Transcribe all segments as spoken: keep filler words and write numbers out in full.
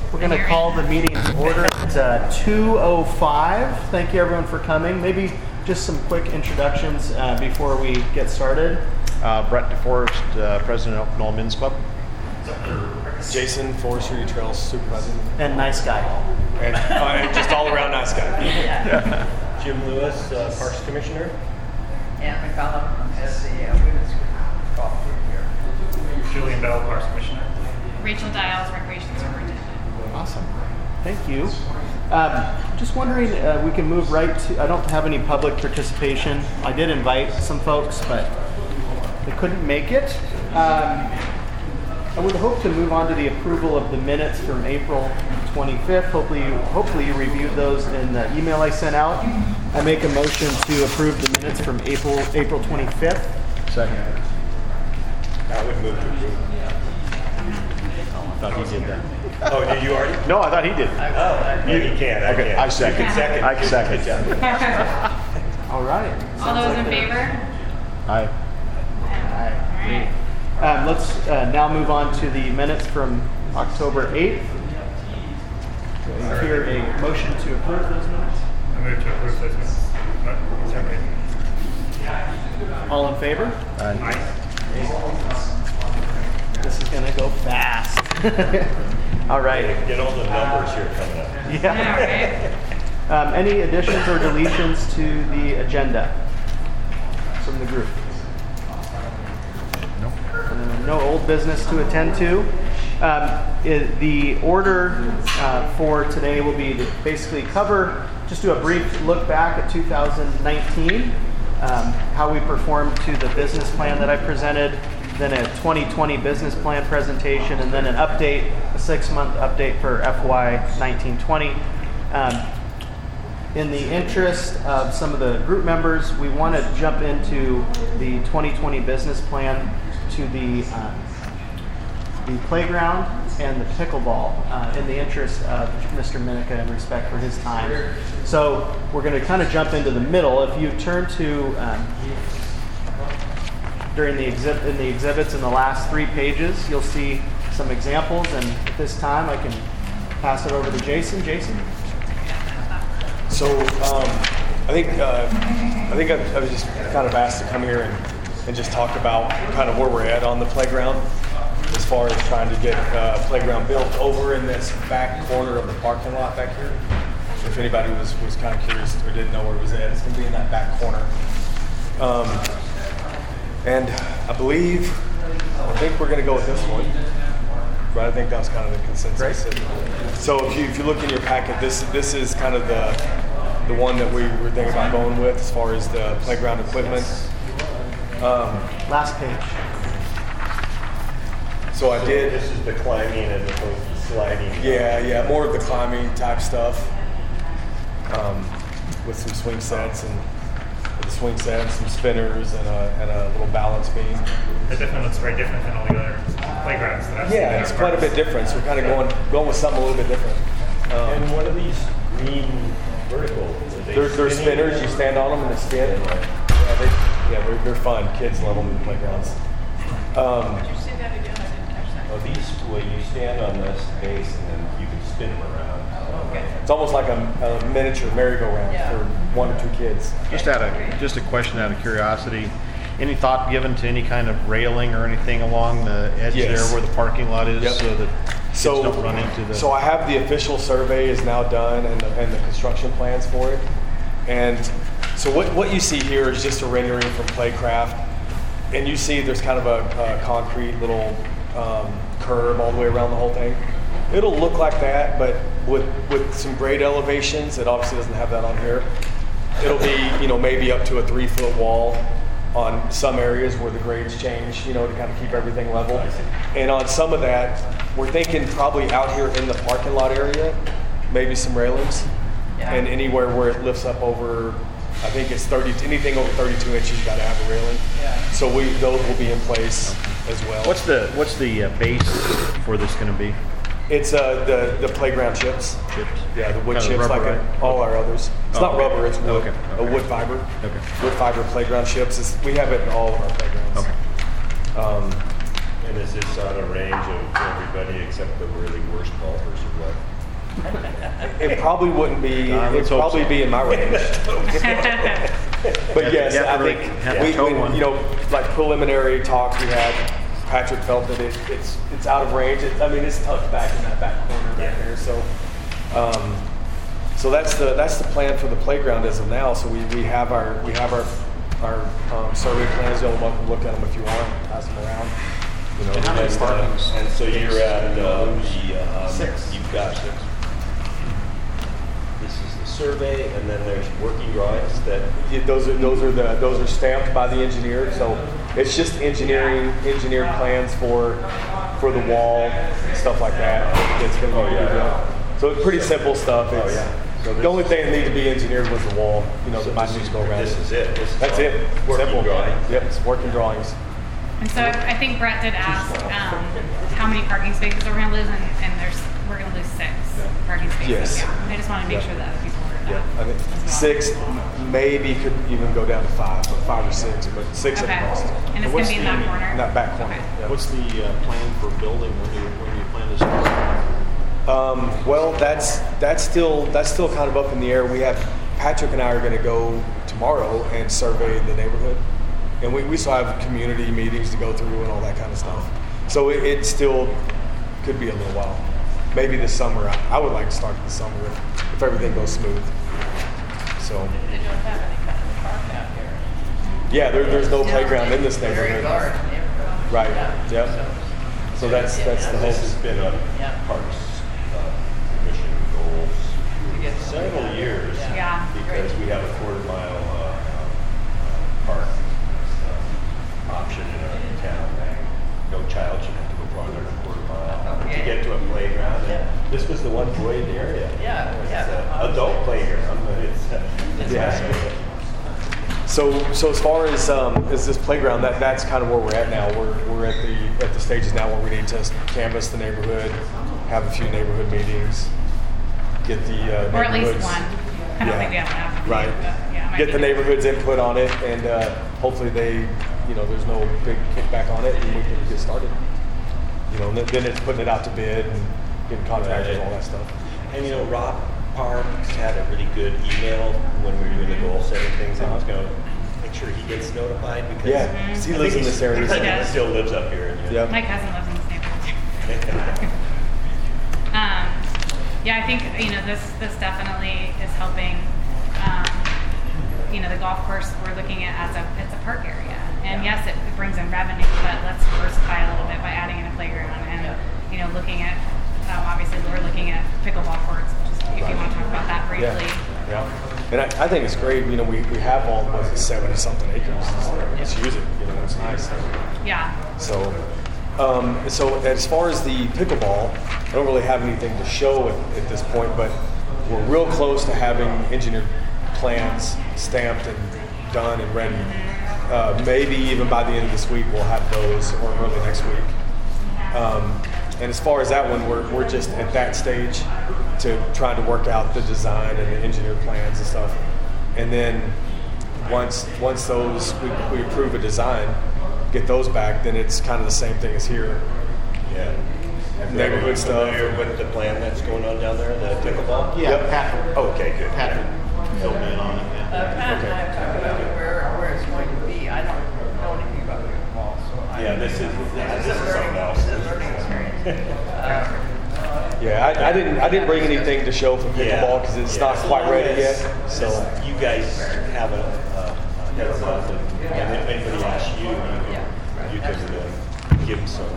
We're going to call the meeting to order at uh, two oh five. Thank you everyone for coming. Maybe just some quick introductions uh, before we get started. Uh, Brett DeForest, uh, President of Knoll Men's Club. Jason, Forestry Trails Supervisor. And nice guy. And uh, just all around nice guy. Jim Lewis, uh, Parks Commissioner. Ann McCollum, as the uh, women's golf group here. Julian Bell, Parks Commissioner. Rachel Dials, Recreation Superintendent. Awesome. Thank you. Um, just wondering, uh, we can move right to, I don't have any public participation. I did invite some folks, but they couldn't make it. Um, I would hope to move on to the approval of the minutes from April twenty-fifth. Hopefully you, hopefully you reviewed those in the email I sent out. I make a motion to approve the minutes from April April twenty-fifth. Second. I would move to approve. I thought he did that. Oh, did you already? No, I thought he did. Oh, no, you can't. I Okay, can't. I second. You can second. I second. Good job. All right. All Sounds those like in a- favor? Aye. Aye. Great. Um, let's uh, now move on to the minutes from October eighth. Do I hear a motion to approve those minutes? I move to approve those minutes. Uh, Second. All in favor? Aye. This is going to go fast. All right. Get all the numbers here coming up. Yeah. Um, any additions or deletions to the agenda from the group? No. Uh, no old business to attend to. Um, it, the order uh, for today will be to basically cover, just do a brief look back at two thousand nineteen, um, how we performed to the business plan that I presented, then a twenty twenty business plan presentation, and then an update, a six-month update for F Y nineteen twenty. Um, in the interest of some of the group members, we want to jump into the twenty twenty business plan to the um, the playground and the pickleball uh, in the interest of Mister Minica and respect for his time. So we're going to kind of jump into the middle. If you turn to um, during the exhibit in the exhibits in the last three pages, you'll see some examples. And at this time, I can pass it over to Jason. Jason. So um, I think uh, I think I, I was just kind of asked to come here and, and just talk about kind of where we're at on the playground as far as trying to get uh, a playground built over in this back corner of the parking lot back here. If anybody was, was kind of curious or didn't know where it was at, it's going to be in that back corner. Um, and I believe, I think we're going to go with this one. But I think that was kind of the consensus. So if you if you look in your packet, this this is kind of the the one that we were thinking about going with as far as the playground equipment. Um, Last page. so I did. This is the climbing as opposed to sliding. Yeah, yeah, more of the climbing type stuff, um, with some swing sets and with a swing set, and some spinners, and a and a little balance beam. It definitely looks very different than all the other playgrounds that I've seen. Yeah, in it's our quite a parks. bit different. So we're kind of going going with something a little bit different. Um, And what are these green vertical? Are they they're, they're spinning? spinners. You stand on them and they spin. Yeah, they, yeah, they're they're fun. Kids love them in the playgrounds. Um, Did you say that again? I didn't catch that. Are these where you stand on this base and then you can spin them around? Okay. it's almost like a, a miniature merry-go-round Yeah. for one or two kids. Just out of just a question out of curiosity. Any thought given to any kind of railing or anything along the edge Yes. there where the parking lot is, Yep. so that kids So, don't run into the? so I have the official survey is now done and the, and the construction plans for it. And so what, what you see here is just a rendering from Playcraft. And you see there's kind of a, a concrete little um, curve all the way around the whole thing. It'll look like that, but with, with some grade elevations. It obviously doesn't have that on here. It'll be, you know, maybe up to a three foot wall on some areas where the grades change, you know, to kind of keep everything level. And on some of that, we're thinking probably out here in the parking lot area, maybe some railings. Yeah. And anywhere where it lifts up over, I think it's thirty, anything over thirty-two inches, you gotta have a railing. Yeah. So we, those will be in place as well. What's the what's the uh, base for this going to be? It's uh, the, the playground chips. Chips. Yeah, the wood Kind of chips like rubber, a, right? all our others. It's Oh, not okay. rubber, it's wood. Okay, A okay. wood fiber. Okay. Wood fiber playground chips. It's, we have it in all of our playgrounds. Okay. Um, And is this out of range of everybody except the really worst golfers or what? it probably wouldn't be. God, It'd let's hope probably so. be in my range. But yes, You have to I really- think have to we, toe when, one. you know, like preliminary talks we had, Patrick felt that it, it's it's out of range. It, I mean, it's tucked back in that back corner back there. So, um, so that's the that's the plan for the playground as of now. So we, we have our we have our our um, survey plans. You're welcome to look at them if you want. Pass them around. You know, And how many and, uh, parking And so you're at uh, the, um, Six. you've got six. This is the survey, and then there's working drawings that, Yeah, those are those are the those are stamped by the engineer. So it's just engineering engineered plans for for the wall, stuff like that. It's going to be yeah. done. So it's pretty simple stuff. It's, yeah. So the this- only thing that needed to be engineered was the wall. You know, so the might this need is, to go around this it. is it. This is That's all it. Working Simple. drawings. Yep, it's working drawings. And so I think Brett did ask um, how many parking spaces are going to lose, and, and there's we're going to lose six parking spaces. Yes. Yeah. I just want to make Yeah. sure that other people heard Yeah, that. I think as well. six, maybe could even go down to five, but five or six, but six Okay. at most. And it's going what's to be in the- that corner. In that back corner. Okay. Yeah. What's the uh, plan for building when you when you plan to start? Um, well, that's that's still that's still kind of up in the air. We have Patrick and I are going to go tomorrow and survey the neighborhood, and we, we still have community meetings to go through and all that kind of stuff. So it, it still could be a little while. Maybe this summer. I, I would like to start this summer if, if everything goes smooth. So They don't have any kind of park out here. yeah, there, there's no playground in this Very neighborhood. large neighborhood. Right. Yeah. Yep. So that's that's the And this hope. has been a Yeah. Parks uh, Commission goals You get for several years. Yeah. Because we have a quarter mile uh, uh, park uh, option in our town. No child should have to go farther than a quarter mile to Okay. get to a playground. And Yeah. this was the one void area. Yeah, It's yeah. an adult playground, but it's, uh, it's Yeah. nice. So, so as far as um, as this playground, that that's kind of where we're at now. We're we're at the at the stages now where we need to canvass the neighborhood, have a few neighborhood meetings, get the uh, Or at least neighborhoods- one. I don't Yeah. think we have to have to, Right. but yeah, it might Get be the good. neighborhood's input on it, and uh, hopefully they, you know, there's no big kickback on it, and we can get started. You know, and then, then it's putting it out to bid and getting contractors and all that stuff. And you know, Rob Parks had a really good email when we were doing the goal setting things, and I was going to make sure he gets notified because Yeah, Mhm. 'cause he I lives think in this he's- area. I think He he does. still lives up here. And, Yep. My cousin lives in this neighborhood. Um, yeah, I think you know this. This definitely is helping. Um, you know, the golf course we're looking at as a it's a park area, and yes, it, it brings in revenue, but let's diversify a little bit by adding in a playground and Yeah. you know looking at um, obviously we're looking at pickleball courts, which is, if you want to talk about that Yeah, briefly. yeah. And I, I think it's great. You know, we, we have all was it seventy something acres. Let's use it. You know, it's nice. Yeah. So, um, so as far as the pickleball, I don't really have anything to show at, at this point, but we're real close to having engineered plans stamped and done and ready. Uh, maybe even by the end of this week, we'll have those, or early next week. Um, and as far as that one, we're, we're just at that stage to trying to work out the design and the engineered plans and stuff. And then once once those we, we approve a design, get those back, then it's kind of the same thing as here. Yeah. Neighborhood stuff. Familiar with the plan that's going on down there, the pickleball? Yeah, Yep. Patrick. Okay, good. Patrick filled me in on it. Uh, Yeah. Pat and Okay. I have talked about where, where it's going to be. I don't know anything about pickleball, so I. Yeah, this is yeah, This this is is something learning, else. this is learning experience. Uh, Yeah, I, I didn't I didn't bring anything to show for pickleball because it's Yeah, not as quite long ready as- yet. So as you guys have a, uh, a heads up, and, and if anybody asks you, you can, Yeah, you can absolutely. uh, give them some,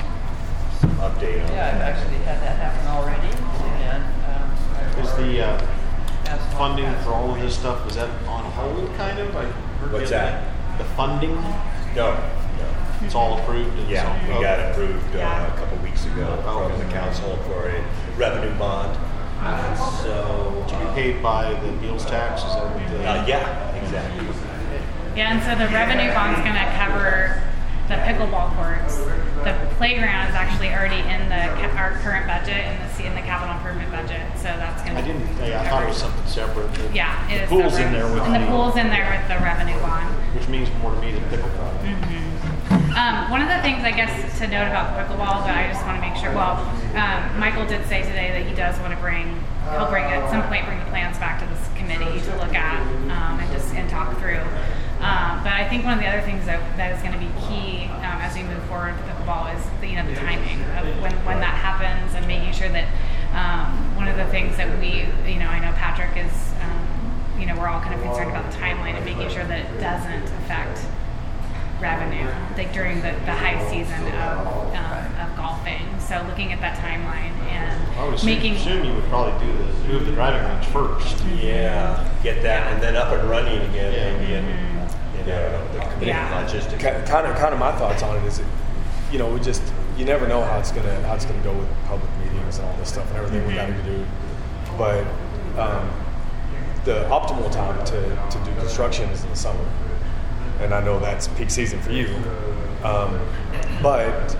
some update on Yeah, I've actually had that happen already, and, um. I Is the uh, asked one funding pastor for all of if this stuff, is that on hold kind of? I heard What's the other that? day. The funding, No, no. it's all approved and Yeah, so. we got okay. approved uh, Yeah. a couple weeks ago Oh, from the okay. council for a revenue bond. And so, To be paid by the meals tax, is that what the? uh, yeah, exactly. Yeah, and so the revenue bond's going to cover the pickleball courts. The playground is actually already in the ca- our current budget in the C- in the capital improvement budget, so that's going to. I didn't, yeah, I thought it was something separate. but Yeah, it is. The pool's separate. in there with And the the- pool's in there with the revenue bond. Which means more to me than pickleball. Mm-hmm. Um, one of the things I guess to note about pickleball that I just want to make sure, well, um, Michael did say today that he does want to bring, he'll bring at some point bring the plans back to this committee to look at um, and just and talk through. Um, but I think one of the other things that, that is going to be key um, as we move forward with pickleball is the, you know the timing of when, when that happens and making sure that um, one of the things that we, you know, I know Patrick is, um, you know, we're all kind of concerned about the timeline and making sure that it doesn't affect revenue, like during the, the high season of, um, of golfing. So looking at that timeline and I would making assume you would probably do the, move the driving range first. Yeah, get that and then up and running again, Yeah. maybe, and, you know, the committee Yeah. logistics. Kind of, kind of my thoughts on it is, you know, we just you never know how it's gonna how it's gonna go with public meetings and all this stuff and everything we got to do. But um, the optimal time to, to do construction is in the summer, and I know that's peak season for you. Um, but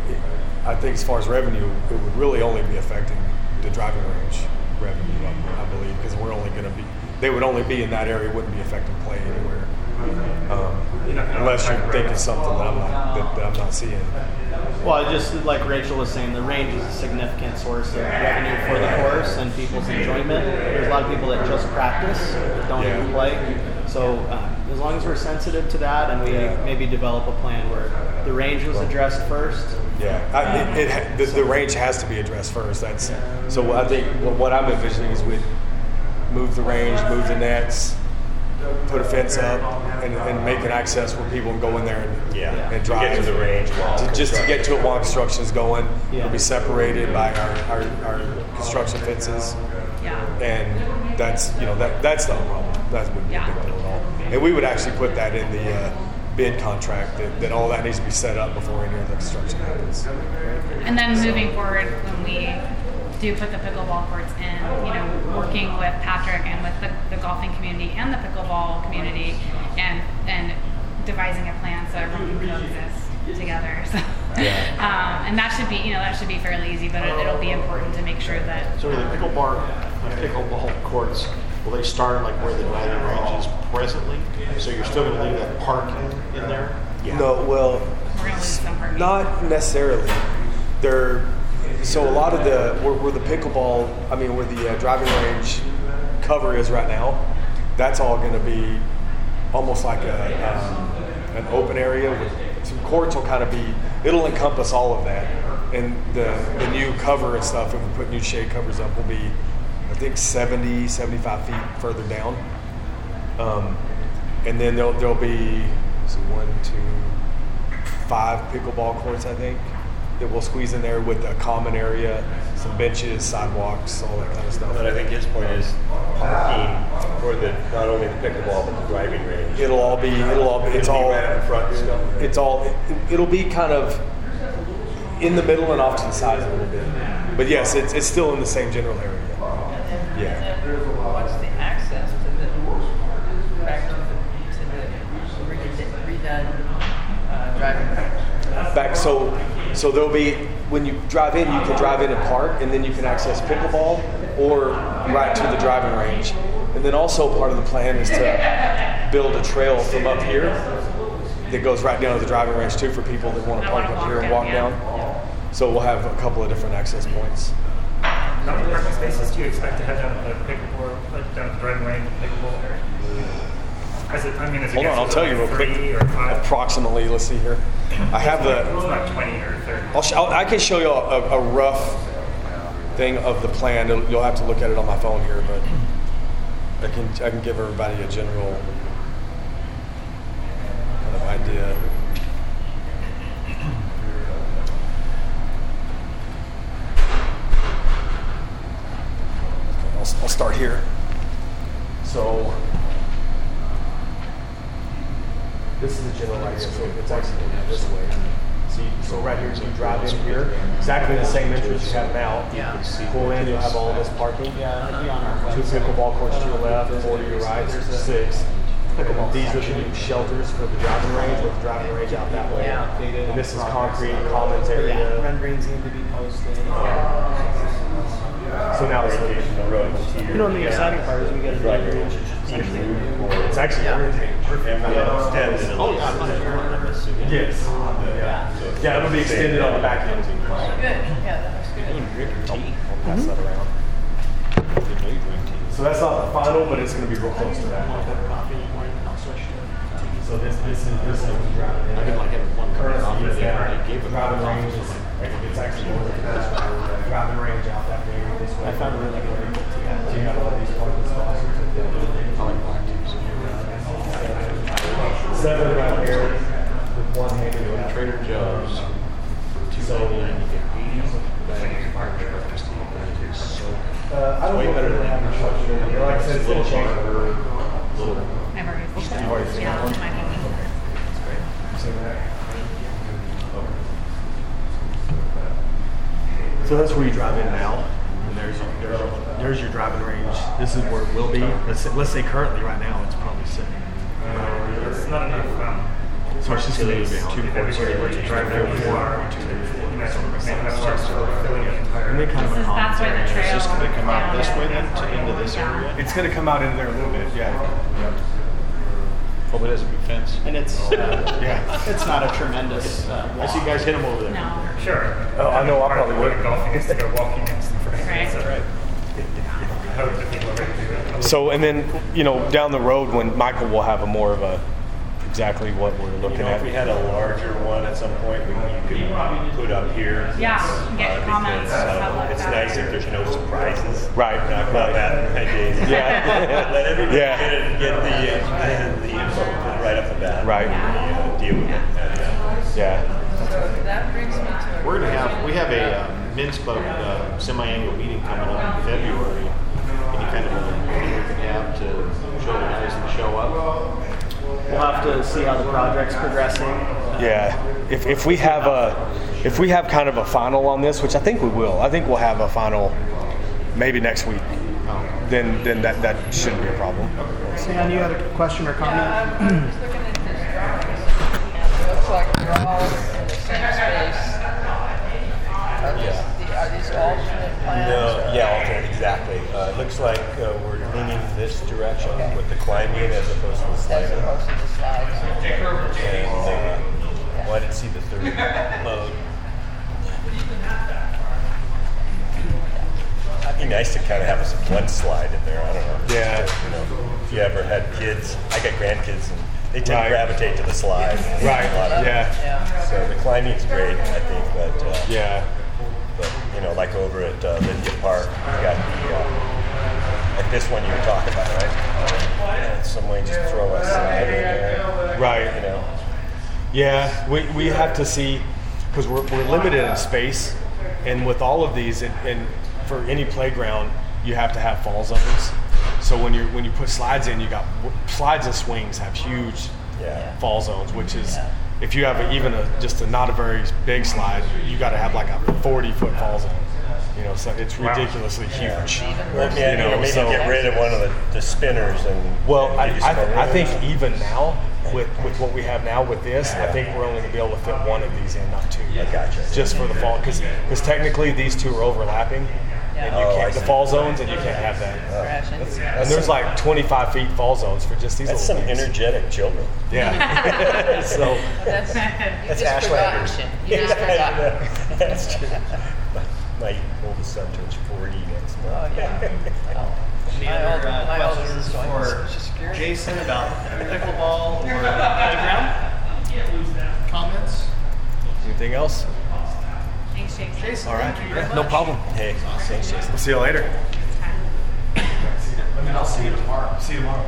I think as far as revenue, it would really only be affecting the driving range revenue, I, I believe, because we're only going to be they would only be in that area, wouldn't be affecting play anywhere. Um, unless you're thinking something that I'm not that, that I'm not seeing. Well, just like Rachel was saying, the range is a significant source of revenue for the course and people's enjoyment. There's a lot of people that just practice, that don't Yeah. even play. So um, as long as we're sensitive to that and we Yeah. maybe develop a plan where the range was addressed first. Yeah, I, it, it the, the range has to be addressed first. That's so. I think what, what I'm envisioning is we'd move the range, move the nets, put a fence up, and, and make an access where people can go in there and Yeah, and to drive get to the range while To- just to get to it while construction is going. Yeah. It'll be separated by our, our, our construction fences, yeah. and that's you know that that's not a problem. That wouldn't be Yeah. a big deal at all. And we would actually put that in the uh, bid contract that, that all that needs to be set up before any of the construction happens. And then moving forward, when we do put the pickleball courts in, you know, working with Patrick and with the, the golfing community and the pickleball community, and and devising a plan so everyone can coexist together. So, um, and that should be, you know, that should be fairly easy, but it, it'll be important to make sure that. So the um, pickleball, pickleball courts, will they start like where the driving range is presently? So you're still going to leave that parking in there? No, well, We're gonna lose some parking. not necessarily. They're so a lot of the where, where the pickleball, I mean, where the uh, driving range cover is right now, that's all going to be almost like a um, an open area with some courts. Will kind of be, it'll encompass all of that, and the the new cover and stuff. If we put new shade covers up, will be I think seventy, seventy-five feet further down. Um, and then there'll there'll be so one, two, five pickleball courts, I think, that we'll squeeze in there with a common area, some benches, sidewalks, all that kind of stuff. But I think his point is parking for the not only the pickleball but the driving range. It'll all be, it'll all be, it's It'll be all, right out in front still. it's all, it, it'll be kind of in the middle and off to the sides a little bit. But yes, it's it's still in the same general area. Yeah. What's the access to the, back to the, to the redone- redone uh, driving range? Back so so there'll be when you drive in, you can drive in and park, and then you can access pickleball or right to the driving range. And then also part of the plan is to build a trail from up here that goes right down to the driving range too for people that want to That park wanna up here and walk walk down, down. So we'll have a couple of different access points. How many parking spaces do you expect to have down at the pickleball, like down at the driving range, pickleball area? As it, I mean, as it Hold on, gets I'll to tell you real three quick. or five. Approximately, let's see here. I have It's the. not twenty or thirty. I'll sh- I'll, I can show you a, a rough thing of the plan. It'll, you'll have to look at it on my phone here, but I can I can give everybody a general kind of idea. Okay, I'll, I'll start here. So this is the general idea. So it's actually going to be this way. See, so right here, so you drive in here, exactly the same entrance you have now. Yeah. Pull in, you'll have all this parking. Yeah, it'd be on our Two website. pickleball courts to your left, four to your right, there's six. Pickleball These are section. the new shelters for the driving range, with the driving range out that way. Yeah. And this is concrete, commons Yeah, area. renderings need to be posted. So now it's, Orientation of the road to You know, and the exciting part is we get a Right. new, it's actually new. it's actually orientation. And we'll extend it a Oh, little yeah, I'm not bit, sure. I'm assuming. Yes. Yeah. So it's Yeah, it'll be extended on the back end. Good, yeah, that looks good. I'll pass that around. So that's not the final, but it's going to be real close to that. So this, this is this is driving. I didn't like having one Current copy. is They that already gave it. driving range is it's actually more than that. Driving range out that way this way. I found it really good. So you have all these parking spots. I like black too. Seven right here with one hand in the Trader Joe's for two ninety-nine, you get eighty bags of Irish breakfast tea. That is so Uh, I don't way know better if than they have having instruction in there. Like I said, it's little gonna change. burger, little. I've already seen You've already that. seen Yeah, that one? my home. So that- So that's where you drive in now, and there's your, there's your, there's your driving range. This is where it will be. Let's say, let's say currently right now it's probably sitting. It's not enough. Um, So it's just going to be two if everybody were to drive their car to make enough stops for filling the entire. And they kind of This is, that's why the trail. Is this gonna come out down this way there. then, to into this area? It's going to come out in there a little bit, yeah. Oh, but it has a big fence. And it's uh, Yeah. it's not a tremendous uh, I see walk. guys hit them over there. No. Sure. Oh, I know, I Part of probably going would. Golfing is to go walking next to the Right. So I hope that people are ready to do that. So, and then, you know, down the road when Michael will have a more of a, exactly what we're You looking know, at. if we had a larger one at some point, we you could put up here. Yeah, and get uh, comments because, and stuff uh, like It's that. nice if there's no surprises. Right. Talk about that in my days. Yeah. Let everybody Yeah. get, it, get the, uh, the info right off the bat. Right. And, uh, deal with it. And, uh, Yeah. So that brings me to a. We're gonna have, we have a uh, Minspok uh, semi-annual meeting coming up in February. Any kind of a meeting we can have to show the guys that show up. We'll have to see how the project's progressing. Yeah. If, if we have a, if we have kind of a final on this, which I think we will, I think we'll have a final maybe next week. Then, then that, that shouldn't be a problem. Stan, you had a question or comment? Yeah, I'm just looking at this drawing. It looks like they're all in the same space. Are these, the- are these alternate plans? No, or- yeah, alternate, exactly. Uh, it looks like uh, we're leaning this direction Okay. with the climbing as opposed to the As sliding. opposed to the slides. And uh, well, I didn't see the third mode. It'd be nice to kind of have a one slide in there. I don't know. Yeah. You know, if you ever had kids, I got grandkids, and they tend Right. to gravitate to the slide. Right. A lot of- Yeah. Yeah. So the climbing's great, I think, but uh, Yeah. but you know, like over at uh, Lydia Park, you got the uh, like this one you were talking about, right? Uh, some way just throw a slide in there, Right. you know. Yeah, we, we have to see, because we're, we're limited in space, and with all of these, and, and for any playground, you have to have fall zones. So when you when you put slides in, you got slides and swings have huge Yeah. fall zones, which is if you have a, even a just a not a very big slide, you got to have like a forty foot fall zone. You know, so it's ridiculously huge. Well, yeah, You know, you know, maybe so- get rid of one of the, the spinners and Well, I, give you some more I, I think room. even now, with, with what we have now with this, I Yeah. think we're only going to be able to fit one of these in, not two. I gotcha. Just for the fall, because technically these two are overlapping, and you Oh, I can't, the see. fall zones, and you can't have that. Crashing. And there's like twenty-five feet fall zones for just these That's some little things. energetic children. Yeah. so, That's, you That's just forgot. Ashlanders. You just forgot. That's true. My, my oldest son turns forty next month. Oh, yeah. Oh. Any My other old- uh, my oldest questions is going to for Social Security. Jason about pickleball or playground? Comments? anything else? Thanks, Jason. Jason, All right. thank you very Yeah, no much. problem. Hey, thanks, Jason. We'll see you later. I mean, I'll see you tomorrow. See you tomorrow.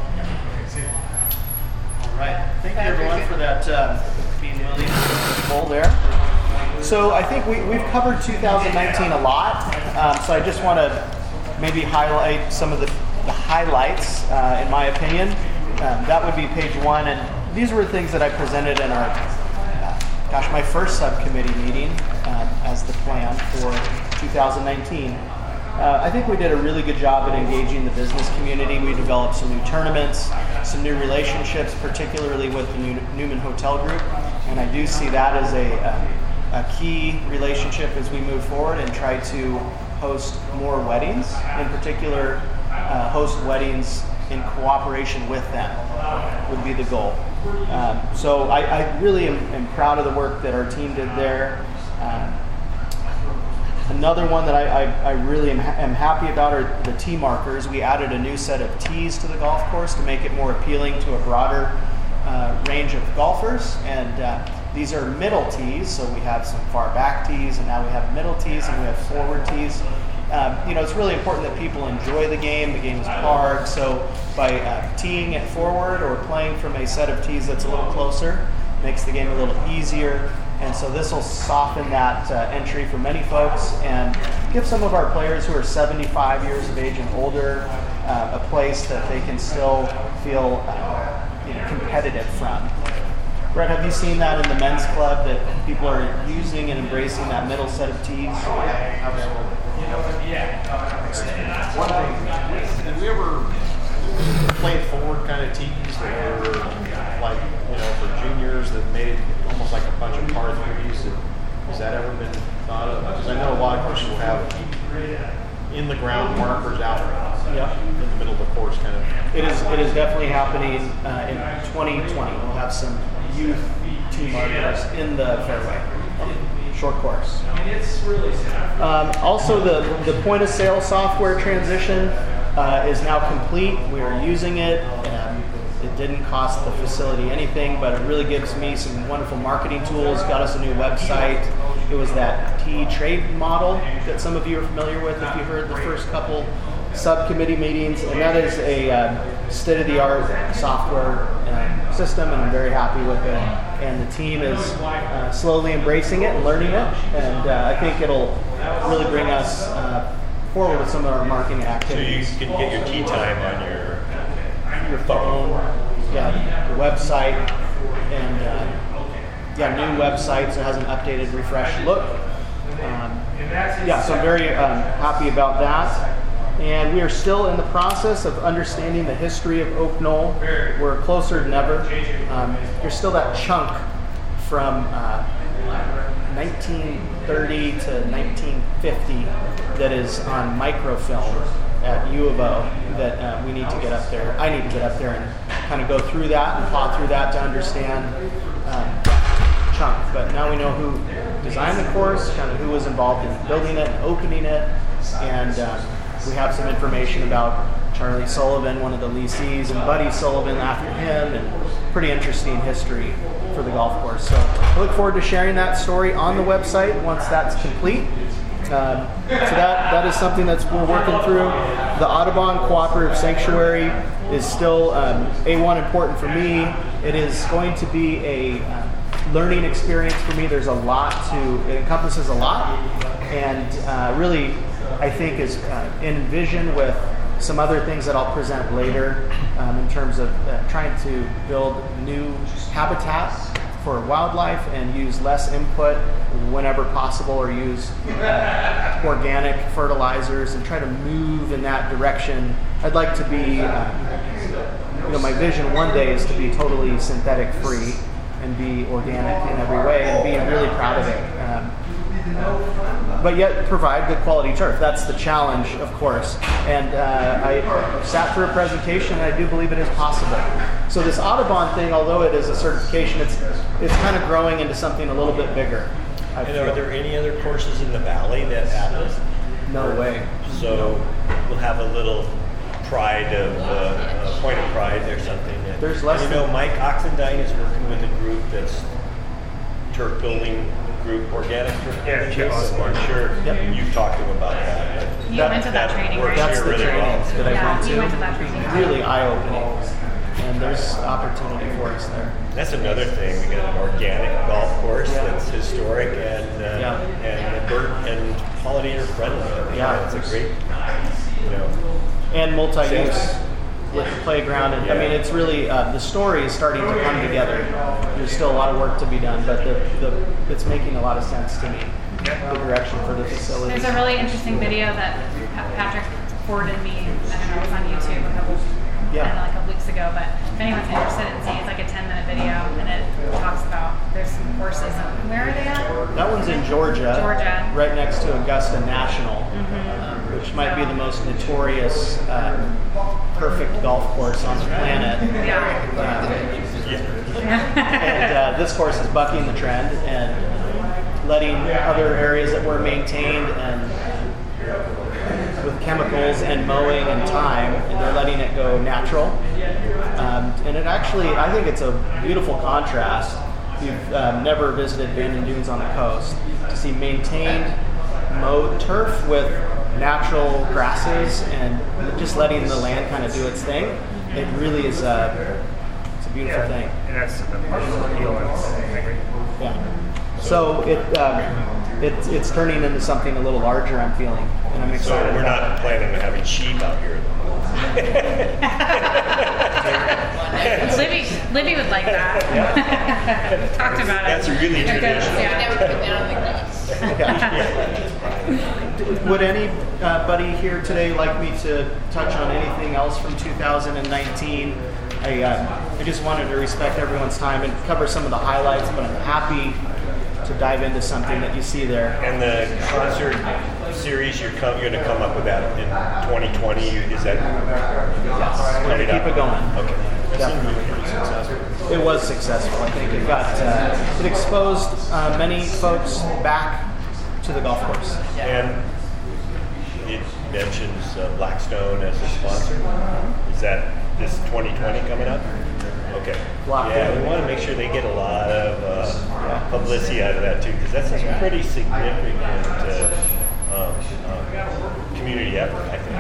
All right. Thank you, everyone, for that uh, being willing to bowl there. So I think we, we've covered two thousand nineteen a lot. Um, so I just want to maybe highlight some of the, the highlights, uh, in my opinion. Um, that would be page one. And these were things that I presented in our, uh, gosh, my first subcommittee meeting um, as the plan for two thousand nineteen. Uh, I think we did a really good job at engaging the business community. We developed some new tournaments, some new relationships, particularly with the New- Newman Hotel Group. And I do see that as a, a, a key relationship as we move forward and try to host more weddings. In particular, uh, host weddings in cooperation with them would be the goal. Um, so I, I really am, am proud of the work that our team did there. Um, another one that I, I, I really am, ha- am happy about are the tee markers. We added a new set of tees to the golf course to make it more appealing to a broader uh, range of golfers. And uh, these are middle tees, so we have some far back tees, and now we have middle tees, and we have forward tees. Um, you know, it's really important that people enjoy the game. The game is hard, so by uh, teeing it forward or playing from a set of tees that's a little closer, makes the game a little easier. And so this will soften that uh, entry for many folks and give some of our players who are seventy-five years of age and older uh, a place that they can still feel uh, you know, competitive from. Brett, have you seen that in the men's club, that people are using and embracing that middle set of tees? Absolutely. One thing, did we ever play forward kind of tees that were like, you know, for juniors that made it almost like a bunch of par threes? Has that ever been thought of? Because I know a lot of courses will have in the ground markers out Yeah. in the middle of the course kind of. It is It is definitely happening uh, in twenty twenty. We'll have some youth tee markers in the fairway. Short course. Um, also, the, the point of sale software transition uh, is now complete. We are using it. Um, it didn't cost the facility anything, but it really gives me some wonderful marketing tools. Got us a new website. It was that T trade model that some of you are familiar with if you heard the first couple subcommittee meetings, and that is a uh, state-of-the-art software uh, system, and I'm very happy with it. And the team is uh, slowly embracing it and learning it, and uh, I think it'll really bring us uh, forward with some of our marketing So you activities. can get your tea time on your Your phone, yeah, the website, and uh, yeah, new websites. It has an updated, refreshed look. Um, yeah, so I'm very um, happy about that. And we are still in the process of understanding the history of Oak Knoll. We're closer than ever. Um, there's still that chunk from uh, nineteen thirty to nineteen fifty that is on microfilm at U of O that uh, we need to get up there. I need to get up there and kind of go through that and paw through that to understand um, that chunk. But now we know who designed the course, kind of who was involved in building it and opening it, and um, we have some information about Charlie Sullivan, one of the leasees, and Buddy Sullivan after him, and pretty interesting history for the golf course. So I look forward to sharing that story on the website once that's complete. Um, so that that is something that's we're working through. The Audubon Cooperative Sanctuary is still um, A one important for me. It is going to be a uh, learning experience for me. There's a lot to, it encompasses a lot, and uh, really I think is uh, envisioned with some other things that I'll present later um, in terms of uh, trying to build new habitats for wildlife and use less input whenever possible, or use uh, organic fertilizers and try to move in that direction. I'd like to be, uh, you know, my vision one day is to be totally synthetic free and be organic in every way and be really proud of it. Um, but yet provide good quality turf. That's the challenge, of course. And uh, I sat through a presentation, and I do believe it is possible. So this Audubon thing, although it is a certification, it's it's kind of growing into something a little bit bigger. I And feel. are there any other courses in the valley that have this? No way. So we'll have a little pride of, uh, a point of pride or something. that- There's less And you know, than- Mike Oxendine is working with a group that's turf building group, organic turf Yeah, building. Chip group. Osborne. I'm sure Yep. you've talked to him about that. but You That- went to that, that training, works right? That's here the really training well. that I Yeah, went to. you went to that training. Really eye-opening. And there's opportunity for us there. That's another thing. We got an organic golf course Yeah. that's historic and uh, Yeah. and bird and pollinator friendly. I think Yeah. it's a great, you know. And multi-use Yes. with the playground. And I Yeah. mean, it's really, uh, the story is starting to come together. There's still a lot of work to be done, but the, the it's making a lot of sense to me, the direction for the facility. There's a really interesting video that Pa- Patrick forwarded me. I don't know, it was on YouTube a couple, Yeah. I don't know, like a couple weeks ago. But if anyone's interested in seeing, it's like a ten minute video, and it talks about there's some horses. And where are they at? That one's in Georgia, Georgia. right next to Augusta National, uh, which which might be the most notorious um, perfect golf course on the planet. Yeah. Um, and uh, this course is bucking the trend and letting other areas that were maintained and with chemicals and mowing and time, and they're letting it go natural. Um, and it actually, I think it's a beautiful contrast. If you've um, never visited Bandon Dunes on the coast, to see maintained mowed turf with natural grasses and just letting the land kind of do its thing, it really is a, it's a beautiful Yeah, thing. and that's the partial appeal and it's- I agree. Yeah. So it, um, it it's turning into something a little larger, I'm feeling, and I'm So excited. we're about not planning on having sheep out here. Libby, Libby would like that. We've talked about it. That's really Because, traditional. yeah. Yeah. Would anybody here today like me to touch on anything else from two thousand nineteen? I, uh, I just wanted to respect everyone's time and cover some of the highlights, but I'm happy to dive into something that you see there. And the concert series, you're, com- you're going to come up with that in twenty twenty. Is that Yes, we're coming gonna keep up? it going. Okay. That seemed to be pretty successful. It was successful. I think it got uh, it exposed uh, many folks back to the golf course. And it mentions uh, Blackstone as a sponsor. Is that this twenty twenty coming up? Okay. Locked Yeah, in. we want to make sure they get a lot of uh, publicity out of that too, because that's a pretty significant uh, um, um, community effort, I think.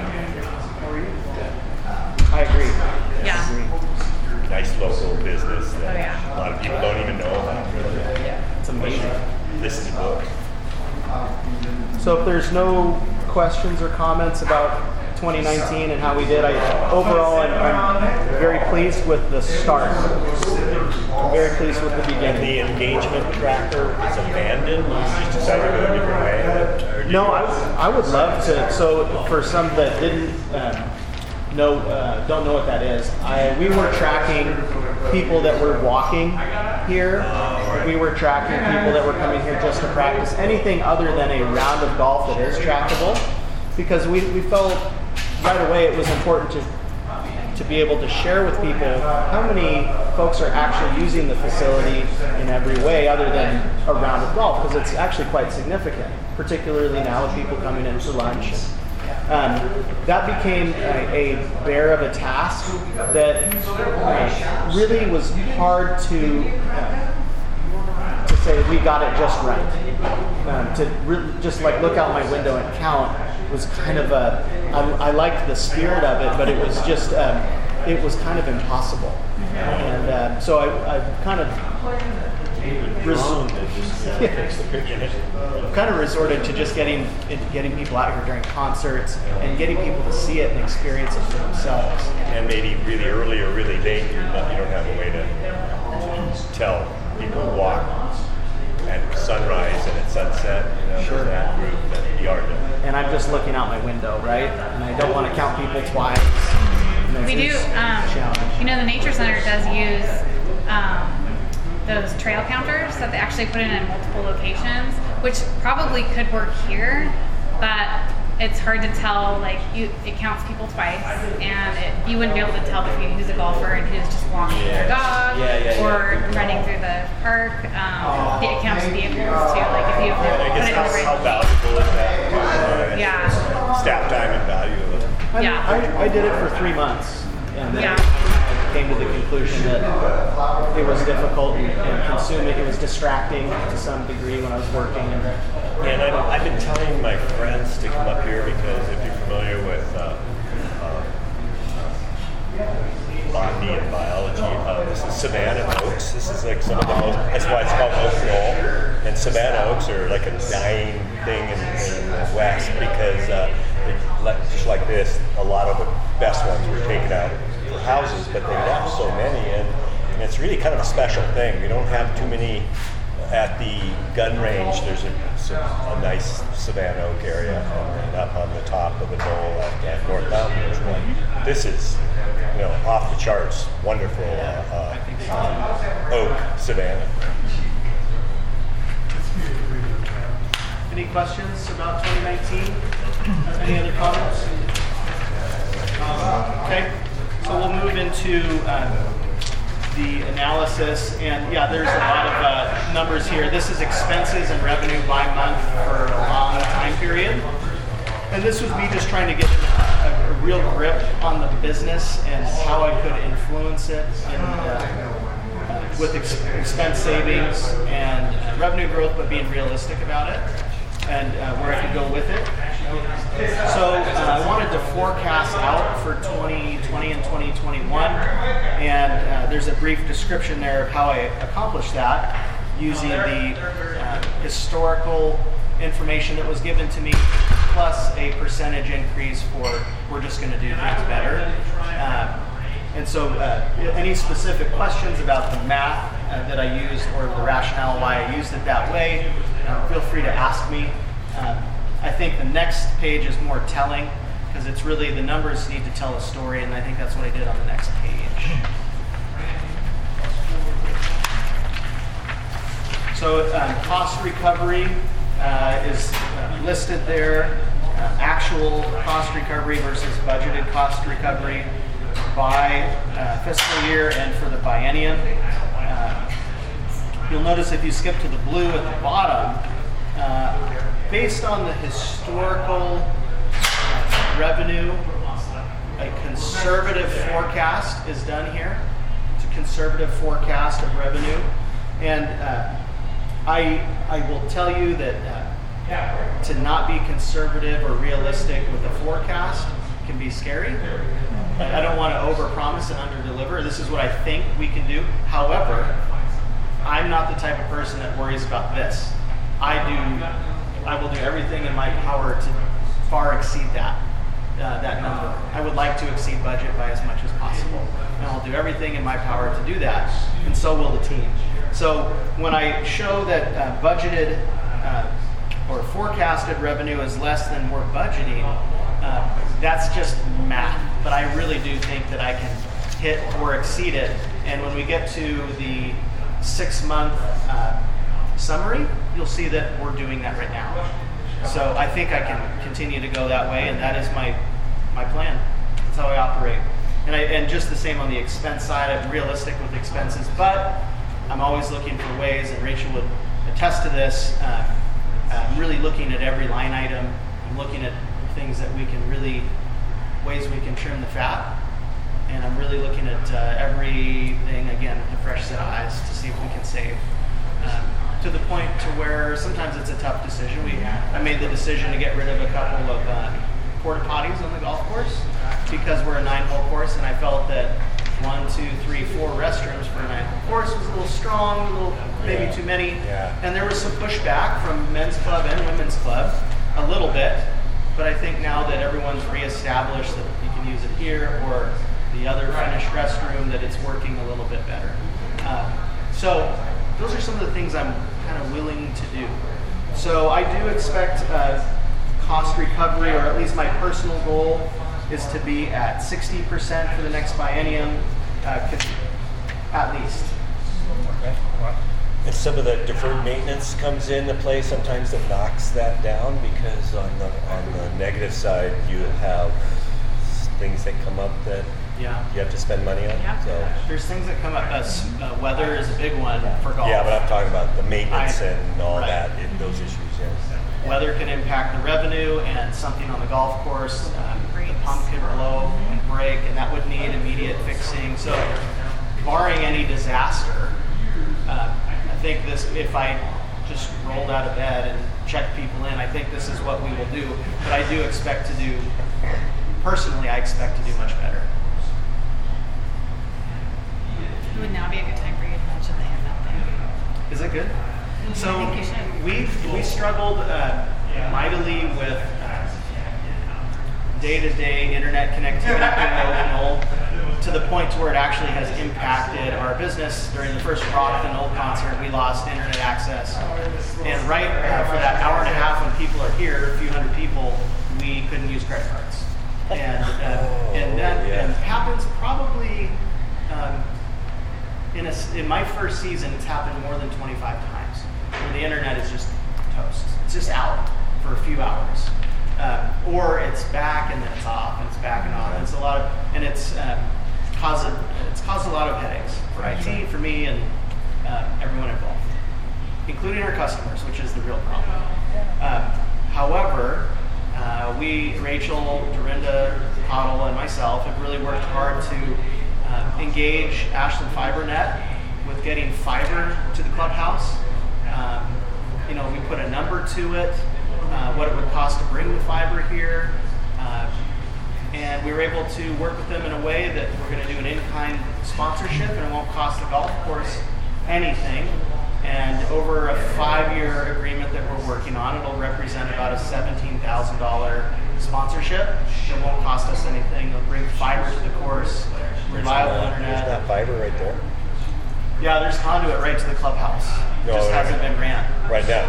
I agree. Yeah. I agree. Nice local business that Oh, yeah. a lot of people don't even know about. It's amazing. Listen to books. So if there's no questions or comments about twenty nineteen and how we did, I overall I'm, I'm very pleased with the start. I'm very pleased with the And beginning. the engagement tracker is abandoned. You just decided to go a different way. Or did No, you- I, I would love to. So for some that didn't um, know, uh, don't know what that is, I we were tracking people that were walking here. We were tracking people that were coming here just to practice. Anything other than a round of golf that is trackable, because we, we felt right away it was important to to be able to share with people how many folks are actually using the facility in every way other than a round of golf, because it's actually quite significant, particularly now with people coming in for lunch. Um, that became a, a bear of a task that uh, really was hard to uh, to say we got it just right. Um, to re- just like look out my window and count was kind of a. I, I liked the spirit of it, but it was just um, it was kind of impossible. And uh, so I, I kind of res- kind of resorted to just getting getting people out here during concerts and getting people to see it and experience it for themselves. And maybe really early or really late, you're not, you don't have a way to, to tell people who walk at sunrise and at sunset. You know, Sure. that group that you are doing. And I'm just looking out my window, right? And I don't want to count people twice. And it's- We do, it's a um, challenge. you know, the Nature Center does use um, those trail counters that they actually put in in multiple locations, which probably could work here, but it's hard to tell, like, you, it counts people twice, and it, you wouldn't be able to tell between who's a golfer and who's just walking their dog, Yeah, yeah, yeah. or running through the park. Um, it counts vehicles too, like if you have I put guess it in how, the how right. valuable is that? Uh, Yeah. Staff time and value of it. I, Yeah. I, I did it for three months, and then Yeah. I came to the conclusion that it was difficult and, and consuming. It was distracting to some degree when I was working. And, And I've, I've been telling my friends to come up here because if you're familiar with uh, uh, botany and biology, uh, this is Savannah oaks. This is like some of the most, that's why it's called oak knoll. And Savannah oaks are like a dying thing in, in the West because uh, they- like, just like this, a lot of the best ones were taken out for houses, but they left so many. And, and it's really kind of a special thing. We don't have too many. At the gun range, there's a, some, a nice Savannah oak area, and then up on the top of the knoll at, at North Mountain. It's like, this is, you know, off the charts, wonderful uh, uh, oak Savannah. Any questions about twenty nineteen? Any other comments? Um, okay, so we'll move into um, the analysis, and yeah, there's a lot of uh, numbers here. This is expenses and revenue by month for a long time period, and this was me just trying to get a, a real grip on the business and how I could influence it in, uh, with ex- expense savings and uh, revenue growth, but being realistic about it and uh, where I could go with it. So uh, I wanted to forecast out for twenty twenty and twenty twenty-one, and uh, there's a brief description there of how I accomplished that using the uh, historical information that was given to me, plus a percentage increase for we're just going to do things better. Uh, and so uh, any specific questions about the math uh, that I used or the rationale why I used it that way, uh, feel free to ask me. Uh, I think the next page is more telling because it's really the numbers need to tell a story, and I think that's what I did on the next page. So um, cost recovery uh, is uh, listed there. Uh, actual cost recovery versus budgeted cost recovery by uh, fiscal year and for the biennium. Uh, you'll notice if you skip to the blue at the bottom, uh, based on the historical uh, revenue, a conservative forecast is done here. It's a conservative forecast of revenue. And uh, I, I will tell you that uh, to not be conservative or realistic with a forecast can be scary. I don't want to overpromise and underdeliver. This is what I think we can do. However, I'm not the type of person that worries about this. I do. I will do everything in my power to far exceed that uh, that number. I would like to exceed budget by as much as possible, and I'll do everything in my power to do that, and so will the team. So when I show that uh, budgeted uh, or forecasted revenue is less than we're budgeting, uh, that's just math. But I really do think that I can hit or exceed it. And when we get to the six-month uh, summary, you'll see that we're doing that right now. So I think I can continue to go that way, and that is my my plan. That's how I operate. And I, and just the same on the expense side, I'm realistic with expenses, but I'm always looking for ways, and Rachel would attest to this, uh, I'm really looking at every line item. I'm looking at things that we can really, ways we can trim the fat, and I'm really looking at uh, everything, again, with a fresh set of eyes to see if we can save. Um, to the point to where sometimes it's a tough decision. We, I made the decision to get rid of a couple of uh, porta potties on the golf course because we're a nine-hole course, and I felt that one, two, three, four restrooms for a nine-hole course was a little strong, a little maybe Yeah. too many. Yeah. And there was some pushback from men's club and women's club, a little bit. But I think now that everyone's reestablished that you can use it here or the other finished restroom, that it's working a little bit better. Uh, so those are some of the things I'm kind of willing to do. So I do expect uh, cost recovery, or at least my personal goal is to be at sixty percent for the next biennium, uh, at least. Okay. And some of the deferred maintenance comes into play. Sometimes it knocks that down because on the on the negative side you have things that come up that Yeah. you have to spend money on. Yeah. So There's things that come up. Uh, s- uh, weather is a big one for golf. yeah, but I'm talking about the maintenance I- and all right. that, it, those issues. Yes. Weather can impact the revenue, and something on the golf course, um, the pump could blow and break, and that would need immediate fixing. So, barring any disaster, uh, I think this, if I just rolled out of bed and checked people in, I think this is what we will do. But I do expect to do, personally, I expect to do much better. It would now be a good time for you to mention the handout thing. Is it good? So I think you should. we we struggled uh, mightily with uh, day-to-day internet connectivity in Old Knoll, to the point to where it actually has impacted our business. During the first Rock the Knoll concert, we lost internet access, and right uh, for that hour and a half when people are here, a few hundred people, we couldn't use credit cards, and uh, and that yeah. and happens probably. Um, In, a, in my first season, it's happened more than twenty-five times, where the internet is just toast. It's just out for a few hours. um, or it's back and then it's off, and it's back and off. And it's a lot of, and it's um, caused it's caused a lot of headaches for I T, for me, and uh, everyone involved, including our customers, which is the real problem. Um, however, uh, we, Rachel, Dorinda, Cottle, and myself have really worked hard to uh, engage Ashland FiberNet with getting fiber to the clubhouse. Um, you know, we put a number to it, uh, what it would cost to bring the fiber here, uh, and we were able to work with them in a way that we're going to do an in-kind sponsorship, and it won't cost the golf course anything. And over a five-year agreement that we're working on, it'll represent about a seventeen thousand dollars sponsorship. It won't cost us anything. It'll bring fiber to the course, reliable There's internet. not fiber right there. Yeah, there's conduit right to the clubhouse. It No, just there hasn't isn't. been ran. Right now.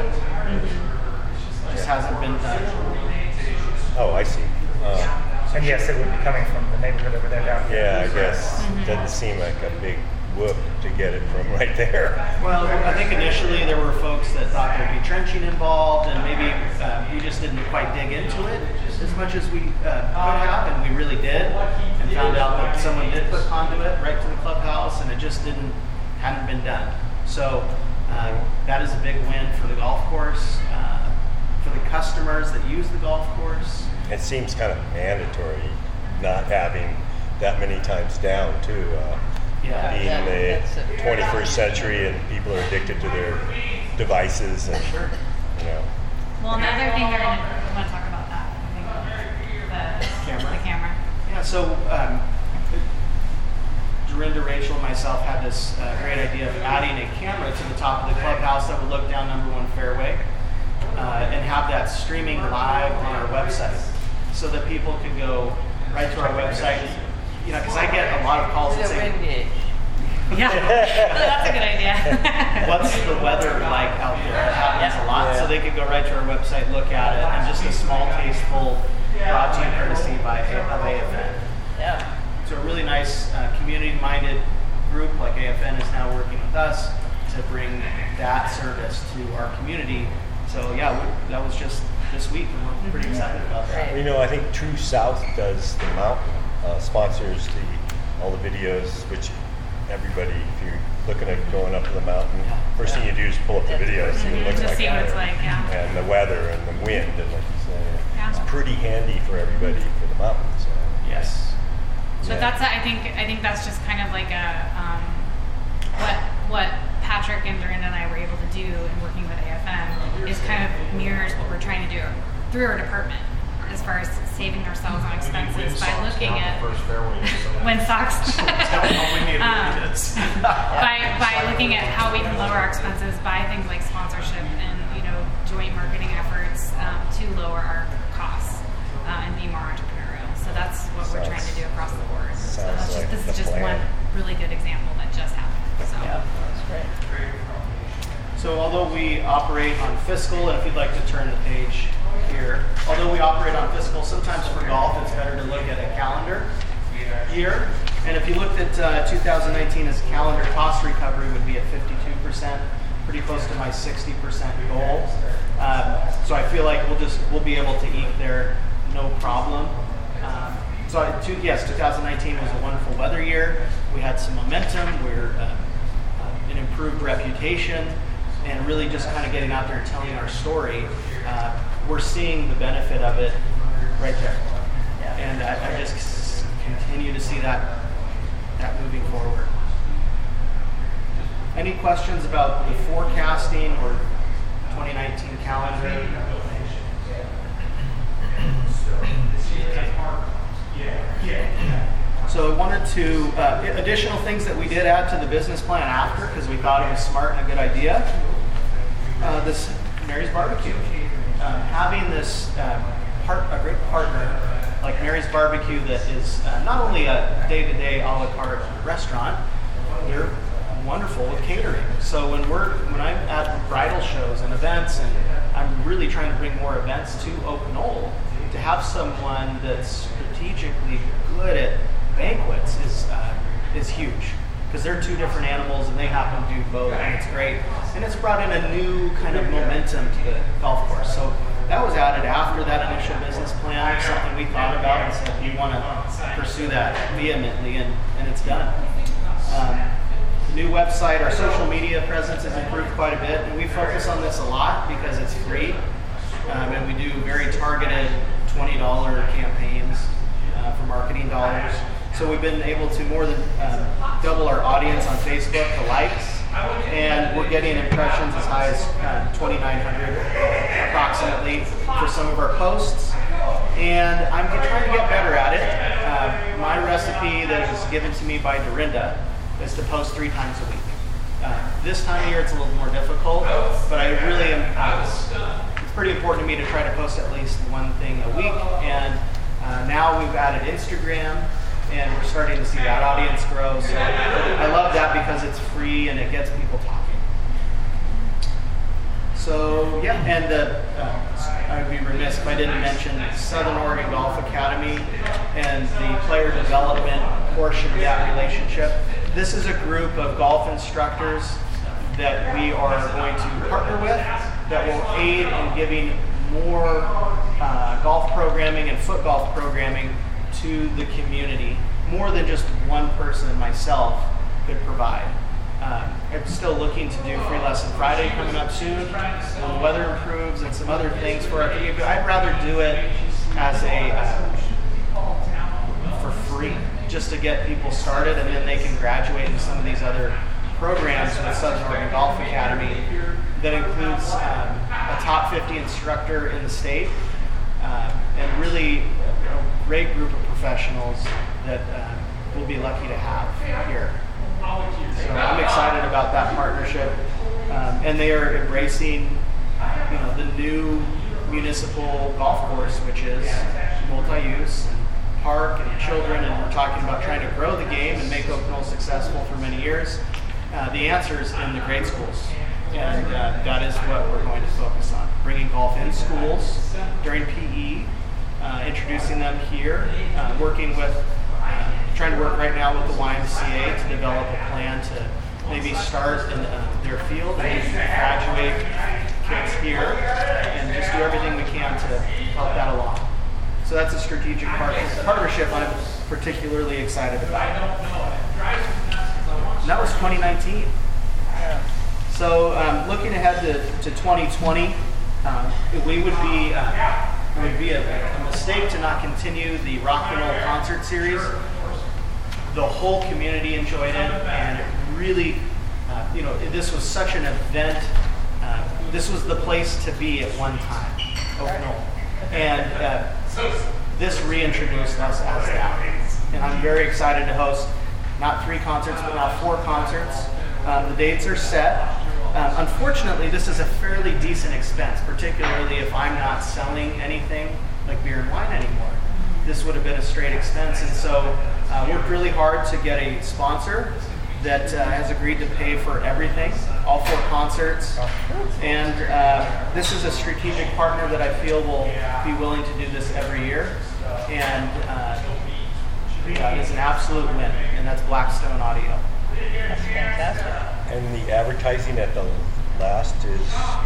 It just hasn't been done. Oh, I see. Uh, And yes, it would be coming from the neighborhood over there down here. yeah, I guess doesn't seem like a big whoop to get it from right there. Well, I think initially there were folks that thought there'd be trenching involved, and maybe uh, we just didn't quite dig into it as much as we uh, could have, and we really did, and found out that someone did put conduit right to the clubhouse, and it just didn't hadn't been done. So uh, that is a big win for the golf course, uh, for the customers that use the golf course. It seems kind of mandatory not having that many times down too. Uh, Yeah. being that- that's the it. twenty-first century and people are addicted to their devices and Sure. you know. Well, another thing they're going to want to talk about that. I think the Camera. The camera. Yeah, so um, Dorinda, Rachel, and myself had this uh, great idea of adding a camera to the top of the clubhouse that would look down number one fairway uh, and have that streaming live on our website so that people could go right to our website. You know, because I get a lot of calls that With a say, wind gauge. Yeah, that's a good idea. what's the weather like out there? It happens a lot. So they could go right to our website, look at it, and just a small, tasteful, brought to you courtesy by A- of A F N. Yeah. So a really nice uh, community-minded group like A F N is now working with us to bring that service to our community. So yeah, we, that was just this week, and we're pretty excited about that. You know, I think True South does the mountain, uh, sponsors the all the videos, which everybody, if you're looking at going up to the mountain, first thing you do is pull up the video, see what it looks Just like, see what it's there. like, yeah. and the weather and the wind, and like you say, Yeah. it's pretty handy for everybody for the mountains. So. Yes. But Yeah. that's I think I think that's just kind of like a um, what what Patrick and Dorinda and I were able to do in working with A F M is kind of mirrors what we're trying to do through our department as far as saving ourselves on expenses by looking at when socks um, by by looking at how we can lower our expenses by things like sponsorship and you know joint marketing efforts um, to lower our costs uh, and be more entrepreneurial. So that's what we're trying to do across the board. So sounds that's just, like this the is just plan. one really good example that just happened. So. Yeah, that's great. So although we operate on fiscal, and if you'd like to turn the page here, although we operate on fiscal, sometimes for golf it's better to look at a calendar year. And if you looked at uh, two thousand nineteen as calendar cost recovery would be at fifty-two percent, pretty close to my sixty percent goal. Um, so I feel like we'll just we'll be able to eke there no problem. Um, so I, two, yes, two thousand nineteen was a wonderful weather year. We had some momentum. We're uh, uh, an improved reputation, and really just kind of getting out there and telling our story. Uh, we're seeing the benefit of it right there, and I, I just continue to see that that moving forward. Any questions about the forecasting or twenty nineteen calendar? So I wanted to, uh, additional things that we did add to the business plan after, because we thought it was smart and a good idea. Uh, this Mary's Barbecue. Um, having this uh, part, a great partner like Mary's Barbecue that is uh, not only a day-to-day a la carte restaurant, they're wonderful with catering. So when we're when I'm at bridal shows and events, and I'm really trying to bring more events to Oak Knoll, to have someone that's strategically good at banquets is uh, is huge, because they're two different animals and they happen to do both, and it's great. And it's brought in a new kind of momentum to the golf course. So that was added after that initial business plan, something we thought about and said we want to pursue that vehemently, and, and it's done. Um, the new website, our social media presence has improved quite a bit, and we focus on this a lot because it's free, um, and we do very targeted twenty dollar campaigns uh, for marketing dollars. So we've been able to more than um, double our audience on Facebook, the likes, and we're getting impressions as high as uh, twenty-nine hundred approximately for some of our posts. And I'm trying to get better at it. Uh, my recipe that was given to me by Dorinda is to post three times a week. Uh, this time of year it's a little more difficult, but I really am, uh, it's pretty important to me to try to post at least one thing a week. And uh, now we've added Instagram, and we're starting to see that audience grow. So I love that because it's free and it gets people talking. So yeah, and the, uh, I would be remiss if I didn't mention Southern Oregon Golf Academy and the player development portion of that relationship. This is a group of golf instructors that we are going to partner with that will aid in giving more uh, golf programming and foot golf programming to the community, more than just one person, myself, could provide. Um, I'm still looking to do Free Lesson Friday coming up soon when the weather improves and some other things for our community. I'd rather do it as a uh, for free, just to get people started, and then they can graduate into some of these other programs with Southern Oregon Golf Academy that includes um, a top fifty instructor in the state, um, and really a great group of professionals that uh, we'll be lucky to have here. So I'm excited about that partnership, um, and they are embracing, you know, the new municipal golf course, which is multi-use and park and children, and we're talking about trying to grow the game and make Oak Knoll successful for many years. Uh, the answer is in the grade schools, and uh, that is what we're going to focus on: bringing golf in schools during P E, uh, introducing them here, uh, working with. Uh, trying to work right now with the Y M C A to develop a plan to maybe start in uh, their field and graduate kids here, and just do everything we can to help that along. So that's a strategic part- partnership I'm particularly excited about. And that was twenty nineteen. So um, looking ahead to, to twenty twenty, um, we would be uh, it would be a, a mistake to not continue the Rock and Roll concert series. The whole community enjoyed it, and it really, uh, you know, this was such an event. Uh, this was the place to be at one time, Oak Knoll. And uh, this reintroduced us as that. And I'm very excited to host not three concerts, but now four concerts. Uh, the dates are set. Um, unfortunately, this is a fairly decent expense, particularly if I'm not selling anything like beer and wine anymore. This would have been a straight expense, and so uh, worked really hard to get a sponsor that uh, has agreed to pay for everything, all four concerts. And uh, this is a strategic partner that I feel will be willing to do this every year, and uh, yeah, it's an absolute win, and that's Blackstone Audio. That's fantastic. And the advertising at the last is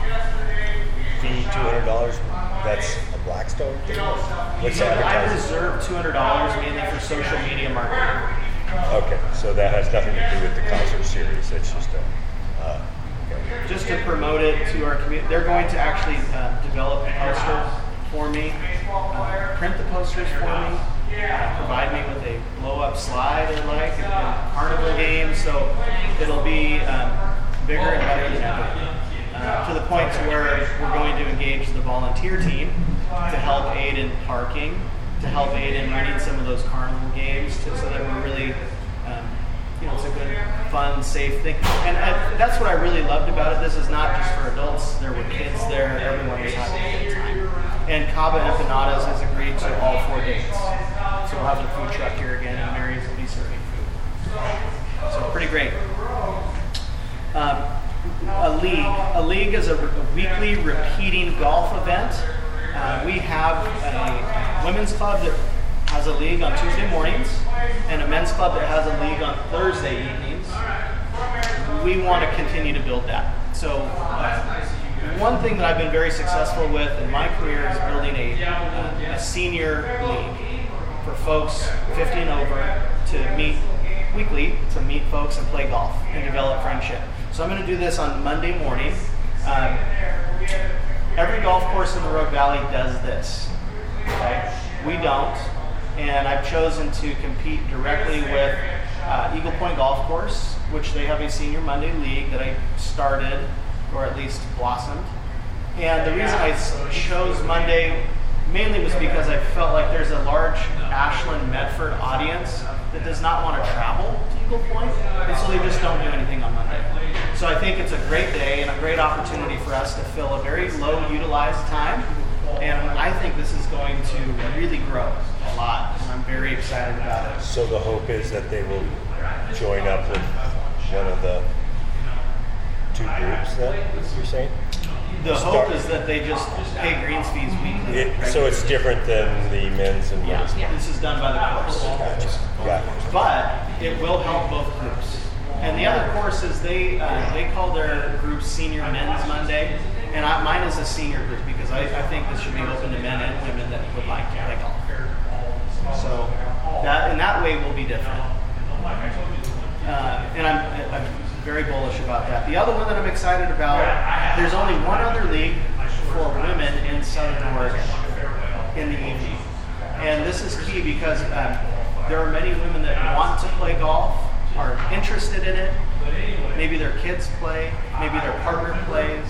fee two hundred dollars. That's a Blackstone thing? What's the I advertising? reserve two hundred dollars mainly for social media marketing. Okay, so that has nothing to do with the concert series. It's just a. Uh, okay. Just to promote it to our community. They're going to actually uh, develop the posters for me, uh, print the posters for me, uh, provide me with a blow-up slide I like, and a carnival game, so it'll be um, bigger and better than ever. Uh, to the point to where we're going to engage the volunteer team to help aid in parking, to help aid in running some of those carnival games, to, so that we're really, um, you know, it's a good, fun, safe thing. And I, that's what I really loved about it. This is not just for adults. There were kids there. Everyone was having a good time. And Cava Empanadas has agreed to all four dates. So we'll have the food truck here again, and Mary's will be serving food. So pretty great. Um, a league. A league is a, a weekly repeating golf event. Uh, we have a women's club that has a league on Tuesday mornings, and a men's club that has a league on Thursday evenings. We want to continue to build that. So uh, one thing that I've been very successful with in my career is building a, a, a senior league for folks fifty and over to meet weekly, to meet folks and play golf and develop friendship. So I'm going to do this on Monday morning. Um, every golf course in the Rogue Valley does this. Okay? We don't. And I've chosen to compete directly with uh, Eagle Point Golf Course, which they have a Senior Monday League that I started, or at least blossomed. And the reason I chose Monday mainly was because I felt like there's a large Ashland Medford audience that does not want to travel to Eagle Point, and so they just don't do anything on Monday. So I think it's a great day and a great opportunity for us to fill a very low utilized time, and I think this is going to really grow a lot, and I'm very excited about it. So the hope is that they will join up with one of the two groups that you're saying? The hope is that they just pay greens fees weekly. It, so it's different than the men's and women's. Yeah, this is done by the course. Gotcha. Got it. But it will help both groups. And the other courses, they uh, they call their group Senior Men's Monday, and I, mine is a senior group because I, I think this should be open to men and women that would like to play golf. So that in that way will be different. Uh, and I'm, I'm very bullish about that. The other one that I'm excited about, there's only one other league for women in Southern Oregon in the evening. And this is key because um, there are many women that want to play golf, are interested in it. Maybe their kids play, maybe their partner plays,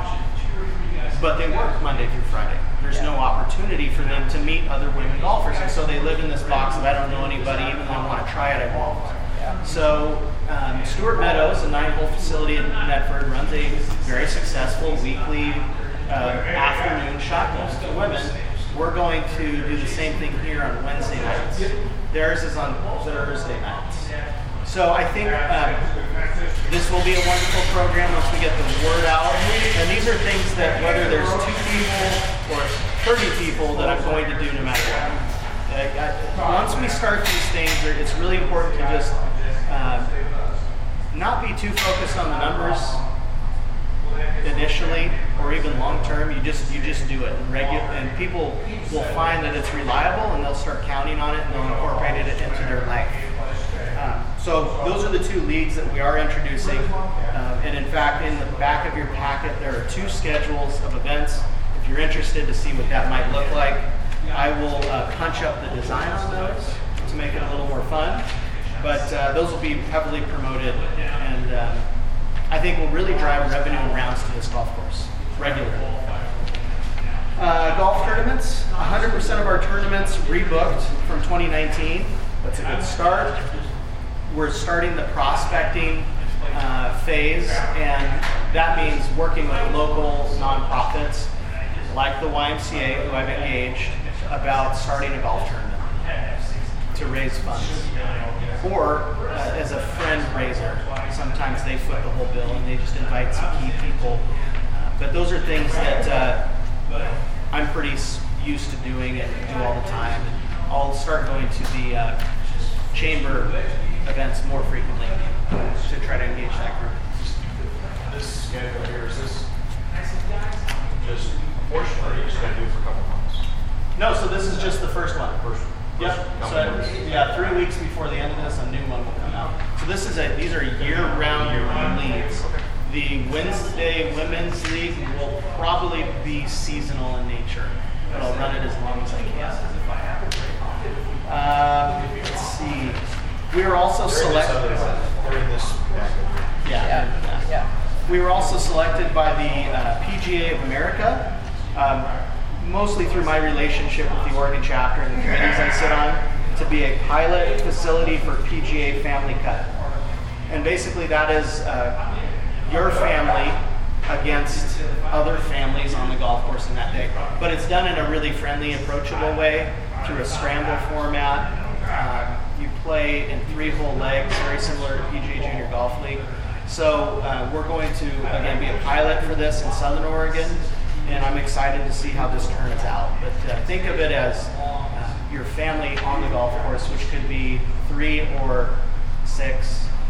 but they work Monday through Friday. There's no opportunity for them to meet other women golfers. And so they live in this box of I don't know anybody, even though I want to try it, I won't. So um, Stuart Meadows, a nine-hole facility in Medford, runs a very successful weekly uh, afternoon shot golf for women. We're going to do the same thing here on Wednesday nights. Theirs is on Thursday nights. So I think um, this will be a wonderful program once we get the word out. And these are things that whether there's two people or thirty people that I'm going to do no matter what. Uh, I, once we start these things, it's really important to just uh, not be too focused on the numbers initially or even long term. You just you just do it and regular, and people will find that it's reliable and they'll start counting on it and they'll incorporate it into their life. Um, so those are the two leagues that we are introducing. Um, and in fact, in the back of your packet, there are two schedules of events. If you're interested to see what that might look like, I will uh, punch up the design on those to make it a little more fun. But uh, those will be heavily promoted, and um, I think will really drive revenue and rounds to this golf course regularly. Uh, golf tournaments, one hundred percent of our tournaments rebooked from twenty nineteen. That's a good start. We're starting the prospecting uh, phase, and that means working with local nonprofits like the Y M C A, who I've engaged, about starting a golf tournament to raise funds. Or uh, as a friend raiser. Sometimes they foot the whole bill and they just invite some key people. Uh, but those are things that uh, I'm pretty used to doing and do all the time. And I'll start going to the uh, chamber events more frequently to try to engage that group. This schedule here, is this just a portion, or are you just going to do it for a couple months? No, so this is just the first one. First, Yep. first So months. yeah, three weeks before the end of this, a new one will come out. So this is a these are year-round leagues. The Wednesday Women's League will probably be seasonal in nature, but I'll run it as long as I can. Um, let's see. We were also selected. They're in this packet. Yeah. Yeah, yeah. We were also selected by the uh, P G A of America, um, mostly through my relationship with the Oregon chapter and the committees I sit on, to be a pilot facility for P G A Family Cut. And basically that is uh, your family against other families on the golf course in that day. But it's done in a really friendly, approachable way through a scramble format. Uh, you play in three-hole legs, very similar to P G A Junior Golf League. So uh, we're going to, again, be a pilot for this in Southern Oregon, and I'm excited to see how this turns out. But uh, think of it as uh, your family on the golf course, which could be three or six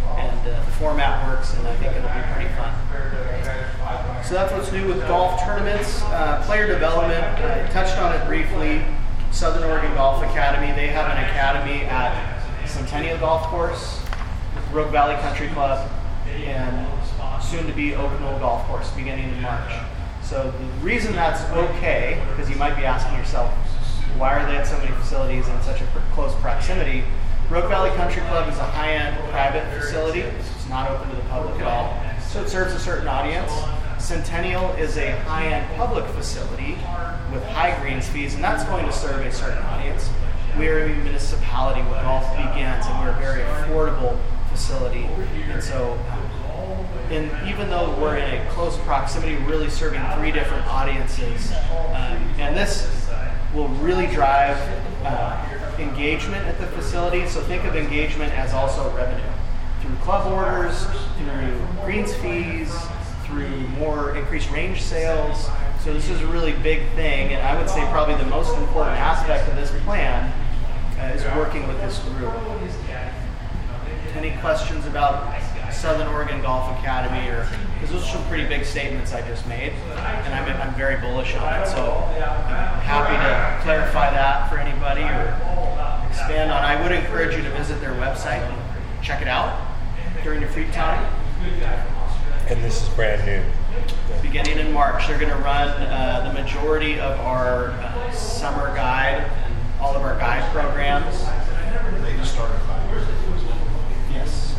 and uh, the format works, and I think it'll be pretty fun. So that's what's new with golf tournaments. Uh, player development, I touched on it briefly. Southern Oregon Golf Academy, they have an academy at Centennial Golf Course, Rogue Valley Country Club, and soon to be Oak Knoll Golf Course beginning in March. So the reason that's okay, because you might be asking yourself, why are they at so many facilities in such a pr- close proximity? Rogue Valley Country Club is a high-end private facility. It's not open to the public at all. So it serves a certain audience. Centennial is a high-end public facility with high greens fees, and that's going to serve a certain audience. We are a municipality where golf begins, and we're a very affordable facility. And so, and even though we're in a close proximity, really serving three different audiences, um, and this will really drive uh, engagement at the facility. So think of engagement as also revenue through club orders, through greens fees, through more increased range sales. So this is a really big thing, and I would say probably the most important aspect of this plan uh, is working with this group. Any questions about Southern Oregon Golf Academy, or because those are some pretty big statements I just made, and I'm, I'm very bullish on it. So I'm happy to clarify that for anybody or expand on. I would encourage you to visit their website and check it out during your free time. And this is brand new. Beginning in March, they're going to run uh, the majority of our uh, summer guide and all of our guide programs. They just started five years ago. Yes.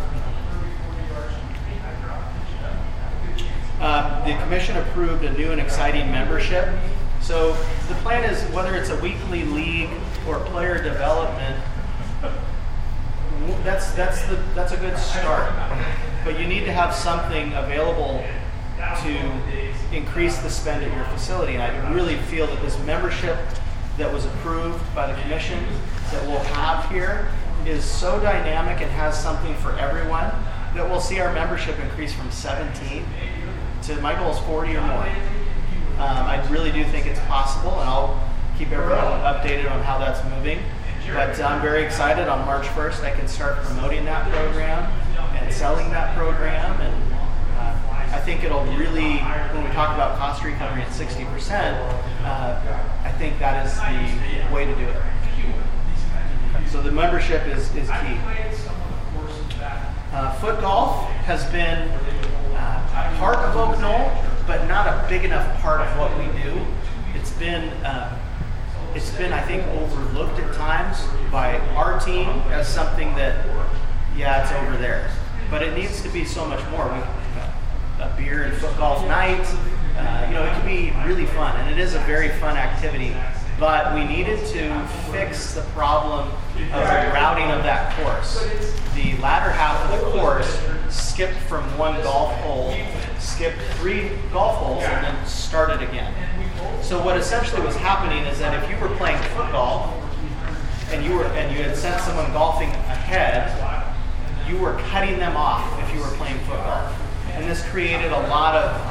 Uh, the commission approved a new and exciting membership. So the plan is, whether it's a weekly league or player development, that's that's the that's a good start. But you need to have something available to increase the spend at your facility. And I really feel that this membership that was approved by the commission that we'll have here is so dynamic and has something for everyone that we'll see our membership increase from seventeen to, my goal is forty or more. Um, I really do think it's possible, and I'll keep everyone updated on how that's moving. But I'm very excited. On March first, I can start promoting that program and selling that program, and uh, I think it'll really, when we talk about cost recovery at sixty percent, uh, I think that is the way to do it. So the membership is, is key. Uh, foot golf has been uh, part of Oak Knoll, but not a big enough part of what we do. It's been, uh, it's been, I think, overlooked at times by our team as something that, yeah, it's over there. But it needs to be so much more. We, a beer and foot golf night, uh, you know, it can be really fun, and it is a very fun activity. But we needed to fix the problem of the routing of that course. The latter half of the course skipped from one golf hole, skipped three golf holes, and then started again. So what essentially was happening is that if you were playing foot golf and you were and you had sent someone golfing ahead, you were cutting them off if you were playing foot golf. And this created a lot of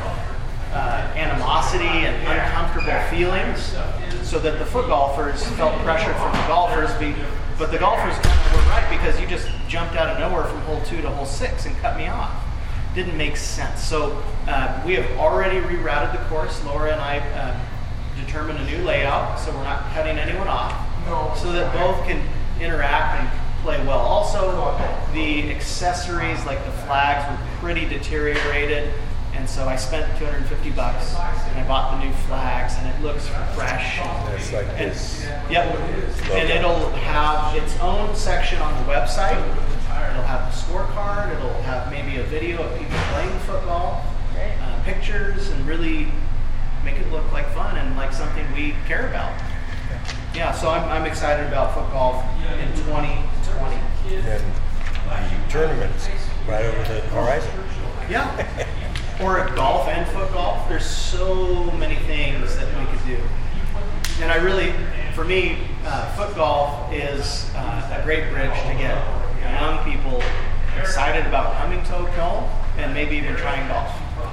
uh, animosity and uncomfortable feelings, so that the foot golfers felt pressured from the golfers, be, but the golfers kind of were right, because you just jumped out of nowhere from hole two to hole six and cut me off. Didn't make sense. So uh, we have already rerouted the course. Laura and I uh, determined a new layout, so we're not cutting anyone off, so that both can interact and play well. Also, the accessories like the flags were pretty deteriorated, and so I spent two hundred fifty bucks and I bought the new flags, and it looks fresh. It's like And- this. Yep. And it'll have its own section on the website. It'll have the scorecard. It'll have maybe a video of people playing football, uh, pictures, and really make it look like fun and like something we care about. Yeah, so I'm, I'm excited about foot golf in twenty twenty. And the tournaments right over the horizon. Yeah. Or golf and foot golf. There's so many things that we could do. And I really, for me, uh, foot golf is uh, a great bridge to get young people excited about coming to Oak Knoll and maybe even trying golf.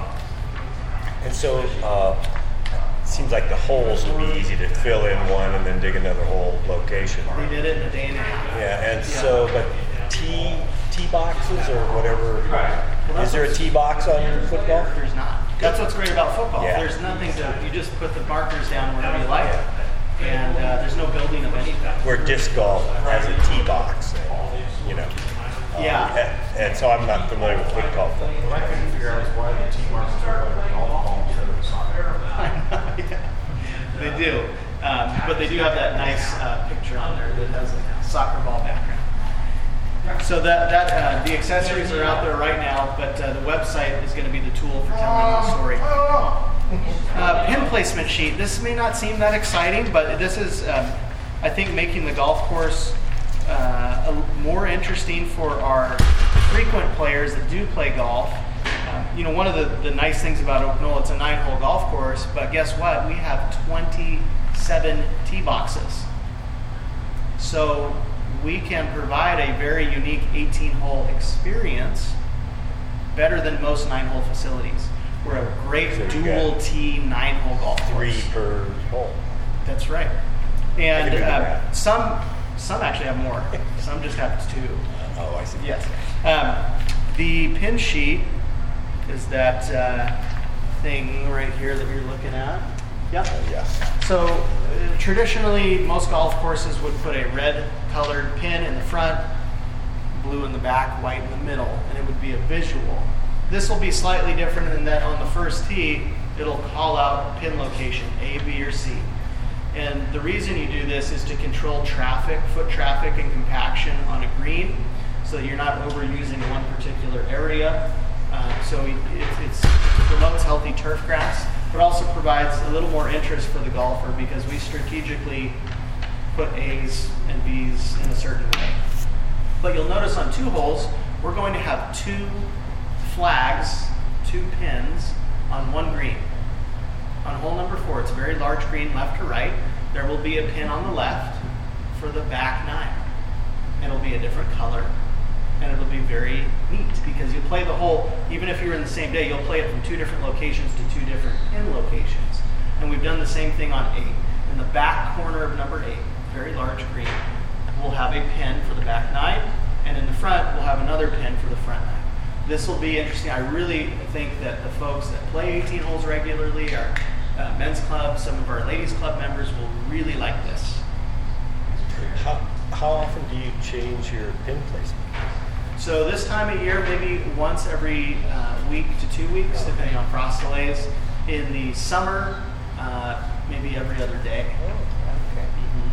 And so uh, it seems like the holes will be easy to fill in one and then dig another hole location. We did it in a day and a half. Yeah, and so, but tee, tee boxes or whatever. Is there a tee box on foot golf? There's not. That's what's great about football. Yeah. There's nothing to, you just put the markers down wherever you like, and uh, there's no building of anything. Where disc golf has a tee box, you know. Um, Yeah. And, and so I'm not familiar with foot golf. What I couldn't figure out is why the tee markers are like a golf ball instead of a soccer. Yeah, they do. Um, but they do have that nice uh, picture on there that has a soccer ball background. So that, that uh, the accessories are out there right now, but uh, the website is going to be the tool for telling the story. Uh, pin placement sheet. This may not seem that exciting, but this is, um, I think, making the golf course uh, a, more interesting for our frequent players that do play golf. Um, you know, one of the, the nice things about Oak Knoll, it's a nine-hole golf course, but guess what? We have twenty-seven tee boxes. So we can provide a very unique eighteen-hole experience better than most nine-hole facilities. We're a great So you dual got tee nine-hole golf Three course. per hole. That's right. I And can do the uh, math. some some actually have more. Some just have two. Oh, I see. Yes. Um, the pin sheet is that uh, thing right here that you're looking at. Yep. Uh, yeah. So uh, traditionally, most golf courses would put a red colored pin in the front, blue in the back, white in the middle, and it would be a visual. This will be slightly different in that on the first tee, it'll call out pin location, A, B, or C. And the reason you do this is to control traffic, foot traffic and compaction on a green, so that you're not overusing one particular area. Uh, so it, it it's, promotes healthy turf grass, but also provides a little more interest for the golfer because we strategically put A's and B's in a certain way. But you'll notice on two holes, we're going to have two flags, two pins on one green. On hole number four, it's a very large green left to right. There will be a pin on the left for the back nine. And it'll be a different color. And it'll be very neat because you play the hole, even if you're in the same day, you'll play it from two different locations to two different pin locations. And we've done the same thing on eight. In the back corner of number eight, very large green, we'll have a pin for the back nine, and in the front, we'll have another pin for the front nine. This will be interesting. I really think that the folks that play eighteen holes regularly, our uh, men's club, some of our ladies club members will really like this. How, how often do you change your pin placement? So this time of year, maybe once every uh, week to two weeks, depending on frost delays. In the summer, uh, maybe every other day. Mhm.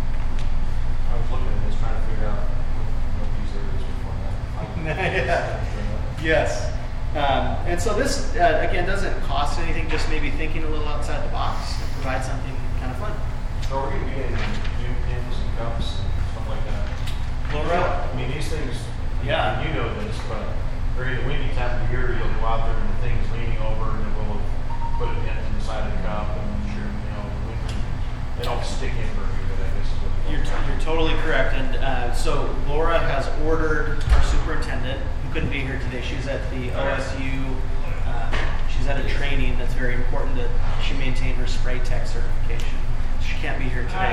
I was looking at this trying to figure out what these areas were for. Yeah. Yes. Um, and so this, uh, again, doesn't cost anything, just maybe thinking a little outside the box and provide something kind of fun. So we're going to be getting new pins and cups and stuff like that. Laura? I mean, these things, Yeah. and you know this, but during the windy time of the year, you'll go out there and the thing's leaning over and it will put a dent in the side of the cup and sure, you know, the wind, they don't stick in very good, I guess is what it You're, is. you're totally correct. And uh, so Laura has ordered our superintendent, who couldn't be here today. She's at the O S U, uh, she's at a training that's very important that she maintain her spray tech certification. She can't be here today.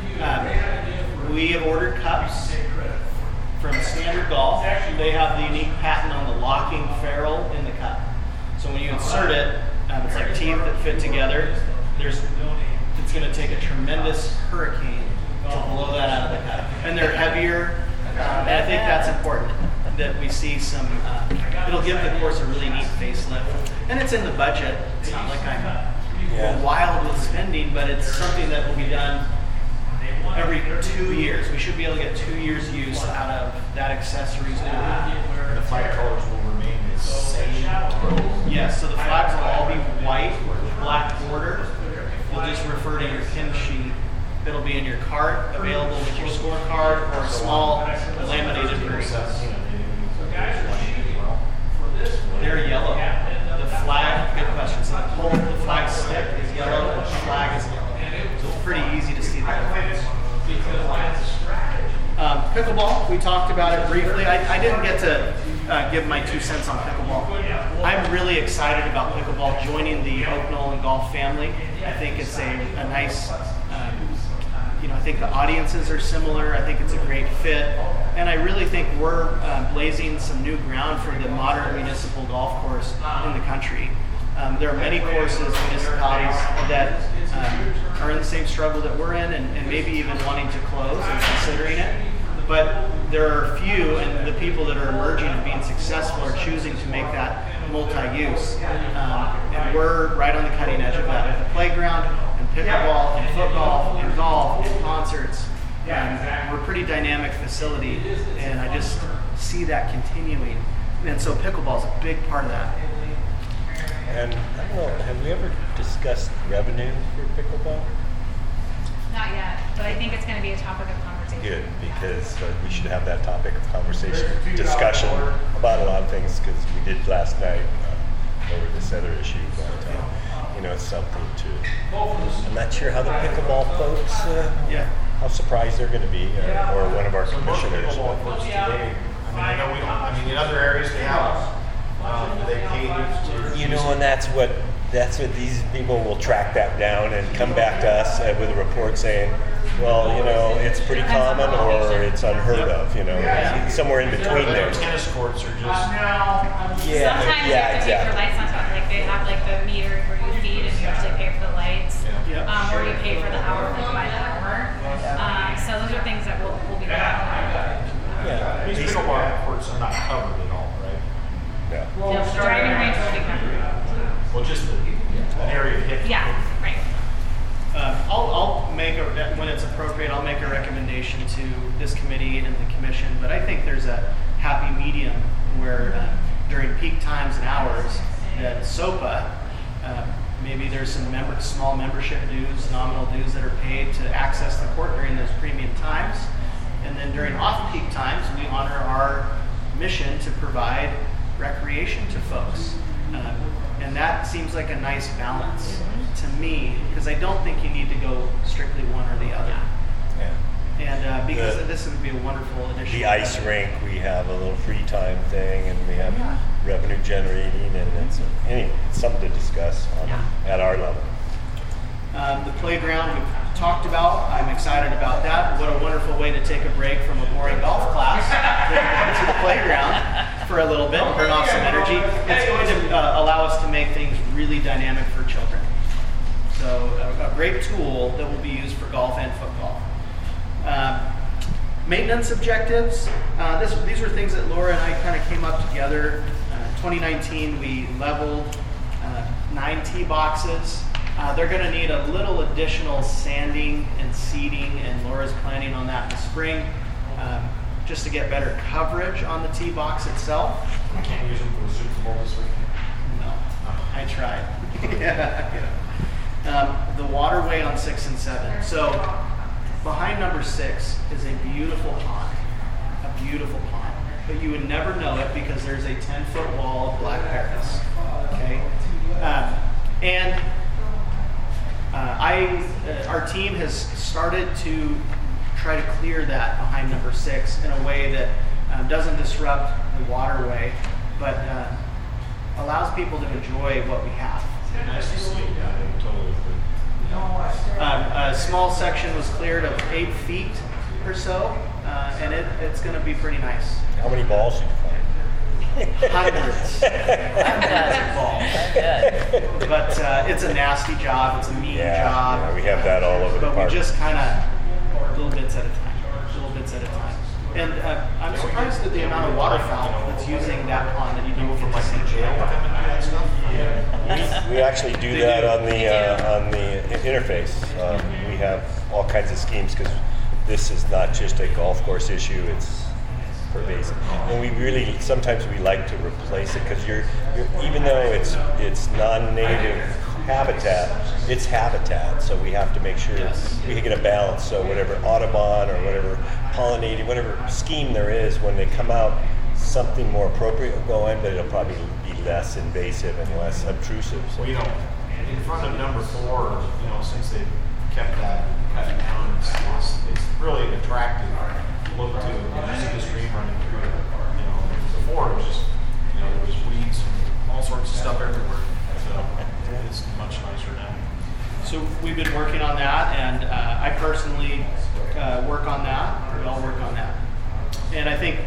Um, we have ordered cups from Standard Golf. They have the unique patent on the locking ferrule in the cup. So when you insert it, um, it's like teeth that fit together. There's, it's going to take a tremendous hurricane to blow that out of the cup. And they're heavier. Um, and I think that's important that we see some. Uh, it'll give the course a really neat facelift, and it's in the budget. It's not like I'm Yeah. wild with spending, but it's something that will be done every two years. We should be able to get two years use out of that accessories. And the flag colors will remain the same. Yes, so the flags will all be white with black border. You'll just refer to your pin sheet. It'll be in your cart, available with your scorecard, or a small laminated version. They're yellow. The flag, good question. So the pole, the flag stick is yellow, the flag is yellow. So it's pretty easy to see the difference. Um, pickleball, we talked about it briefly. I, I didn't get to uh, give my two cents on pickleball. I'm really excited about pickleball joining the Oak Knoll and Golf family. I think it's a, a nice, um, you know, I think the audiences are similar. I think it's a great fit. And I really think we're uh, blazing some new ground for the modern municipal golf course in the country. Um, there are many courses, municipalities that um, are in the same struggle that we're in, and, and maybe even wanting to close and considering it. But there are few, and the people that are emerging and being successful are choosing to make that multi-use. Um, and we're right on the cutting edge of that with the playground and pickleball and football and golf and concerts. And we're a pretty dynamic facility, and I just see that continuing. And so pickleball is a big part of that. And I don't know, have we ever discussed revenue for pickleball? Not yet, but I think it's going to be a topic of conversation. Good, because uh, we should have that topic of conversation, discussion about a lot of things, because we did last night uh, over this other issue. But, uh, you know, it's something to. I'm not sure how the pickleball folks, uh, Yeah. how surprised they're going to be, uh, or one of our So most commissioners. pickleball courts today, I mean, I know we don't, I mean, in other areas they have, um, do they pay to? You know, and that's what that's what these people will track that down and come back to us uh, with a report saying, well, you know, it's pretty common or it's unheard of. You know, somewhere in between there. Tennis courts are just. Yeah, Sometimes yeah, you have to pay for exactly. lights on top. Like they have like the meter where you feed and you usually pay for the lights. Yeah. Um, or you pay for the hour like by the hour. Um, so those are things that we'll, we'll be looking at. Yeah, These pickleball courts are not covered at all, right? yeah. No, the driving range will be covered. Well, just the, an area to hit. Yeah, right. Uh, I'll, I'll make a, when it's appropriate, I'll make a recommendation to this committee and the commission, but I think there's a happy medium where uh, during peak times and hours that SOPA, uh, maybe there's some member, small membership dues, nominal dues that are paid to access the court during those premium times. And then during off-peak times, we honor our mission to provide recreation to folks. Um, and that seems like a nice balance to me, because I don't think you need to go strictly one or the other. yeah. And uh, because The- this would be a wonderful addition. The ice rink, we have a little free time thing, and we have revenue generating, and it's anyway, it's something to discuss on, at our level. Um, the playground we've talked about. I'm excited about that. What a wonderful way to take a break from a boring golf class to the playground for a little bit and burn off some energy. It's going to uh, allow us to make things really dynamic for children. So a, a great tool that will be used for golf and football. Um, maintenance objectives. Uh, this, these were things that Laura and I kind of came up together. Uh, twenty nineteen, we leveled uh, nine tee boxes. Uh, they're going to need a little additional sanding and seeding, and Laura's planning on that in the spring, um, just to get better coverage on the tee box itself. We can't use them for the Super Bowl this weekend. No, I tried. yeah, yeah. Um, the waterway on six and seven. So behind number six is a beautiful pond, a beautiful pond. But you would never know it because there's a ten-foot wall of black Paris. Okay, um, and uh, I, uh, our team has started to try to clear that behind number six in a way that um, doesn't disrupt the waterway, but uh, allows people to enjoy what we have. Nice to see. Yeah, I totally agree. Um, a small section was cleared of eight feet or so, uh, and it, it's going to be pretty nice. How many balls did you find? Hundreds. Hundreds of balls. But uh, it's a nasty job. It's a mean Yeah, job. yeah, we have that all over the But park. we just kind of, little bits at a time. Little bits at a time. And uh, I'm surprised at the amount of waterfowl that's using that pond that you do from like Like in jail with them and do that stuff. We, we actually do that on the uh, on the i- interface. Um, we have all kinds of schemes because this is not just a golf course issue; it's pervasive. And we really sometimes we like to replace it because you're, you're even though it's it's non-native habitat, it's habitat. So we have to make sure we get a balance. So whatever Audubon or whatever pollinating, whatever scheme there is, when they come out, something more appropriate will go in, but it'll probably be less invasive and less obtrusive. So Well, you know, in front of number four, you know, since they've kept that cut down, it's, it's, it's really an attractive look to it. You see the stream running through it. You know, before it was just, you know, there was weeds and all sorts of stuff everywhere. So it's much nicer now. So we've been working on that, and uh, I personally uh, work on that. We all work on that. And I think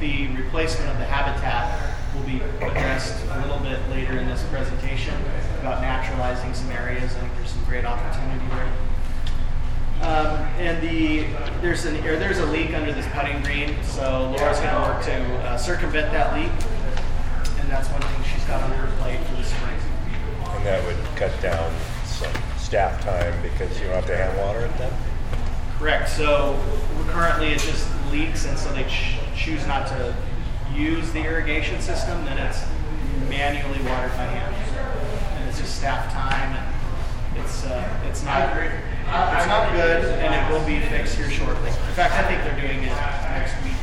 the replacement of the habitat will be addressed a little bit later in this presentation about naturalizing some areas. I think there's some great opportunity there. Um, and the there's an or there's a leak under this putting green, so Laura's going to work to uh, circumvent that leak, and that's one thing she's got on her plate for the spring. And that would cut down some staff time because you don't have to hand water it then? Correct. So currently it just leaks, and so they ch- choose not to use the irrigation system. Then it's manually watered by hand, and it's just staff time, and it's uh, it's not it's not good, and it will be fixed here shortly. In fact, I think they're doing it next week.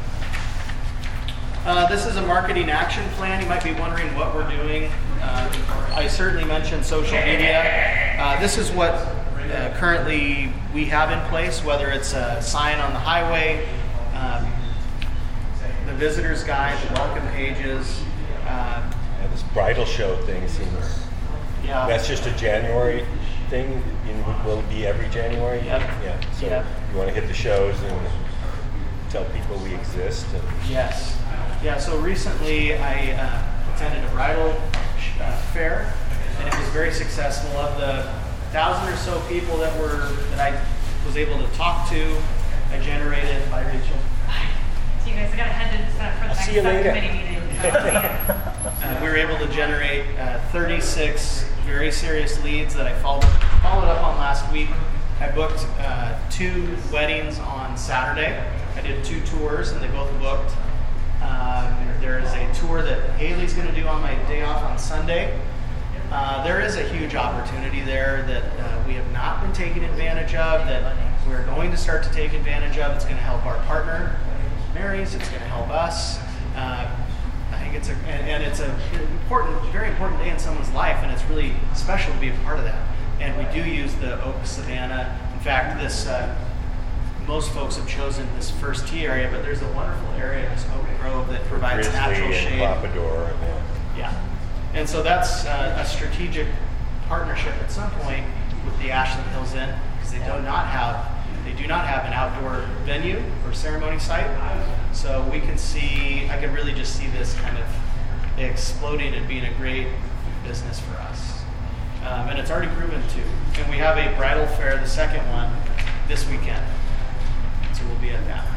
Uh, this is a marketing action plan. You might be wondering what we're doing. Uh, I certainly mentioned social media. Uh, this is what uh, currently we have in place, whether it's a sign on the highway, um, the visitor's guide, the welcome pages. Uh, Yeah, this bridal show thing seems, yeah. that's just a January thing? In, will it be every January? Yep. Yeah, so Yep. you want to hit the shows and tell people we exist? And Yes. Yeah, so recently I uh, attended a bridal uh, fair, and it was very successful. Of the thousand or so people that were that I was able to talk to, I generated, by Rachel. So you guys, I got to head to uh, for the I'll next see you later. subcommittee meeting. So I'll see ya. Uh, we were able to generate uh, thirty-six very serious leads that I followed, followed up on last week. I booked uh, two weddings on Saturday. I did two tours, and they both booked. Um, there is a tour that Haley's going to do on my day off on Sunday. Uh, there is a huge opportunity there that uh, we have not been taking advantage of, that we're going to start to take advantage of. It's going to help our partner, Mary's. It's going to help us. Uh, I think it's a and, and it's a important, very important day in someone's life, and it's really special to be a part of that. And we do use the Oak Savannah. In fact, this uh, most folks have chosen this first tee area, but there's a wonderful area, this Oak Grove, that provides Grizzly natural and shade. Pompadour. And, uh, Yeah, and so that's uh, a strategic partnership at some point with the Ashland Hills Inn, because they do not have they do not have an outdoor venue or ceremony site. So we can see, I could really just see this kind of exploding and being a great business for us. Um, and it's already proven to. And we have a bridal fair, the second one, this weekend. So we'll be at that.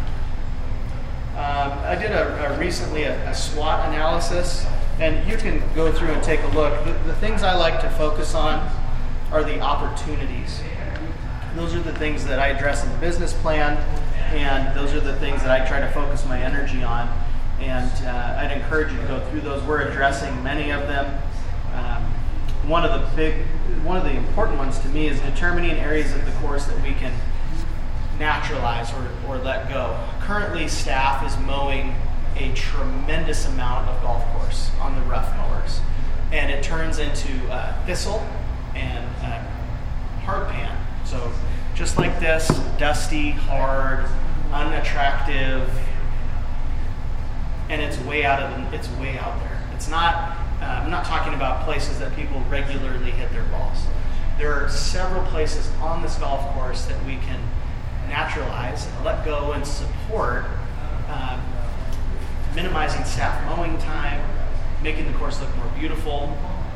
Um, I did a, a recently a, a SWOT analysis, and you can go through and take a look. The, the things I like to focus on are the opportunities. Those are the things that I address in the business plan, and those are the things that I try to focus my energy on. And uh, I'd encourage you to go through those. We're addressing many of them. Um, one of the big, one of the important ones to me is determining areas of the course that we can naturalize or, or let go. Currently, staff is mowing a tremendous amount of golf course on the rough mowers, and it turns into uh, thistle and uh, hard pan. So just like this, dusty, hard, unattractive, and it's way out of the, it's way out there. It's not. Uh, I'm not talking about places that people regularly hit their balls. There are several places on this golf course that we can naturalize, let go, and support, um, minimizing staff mowing time, making the course look more beautiful.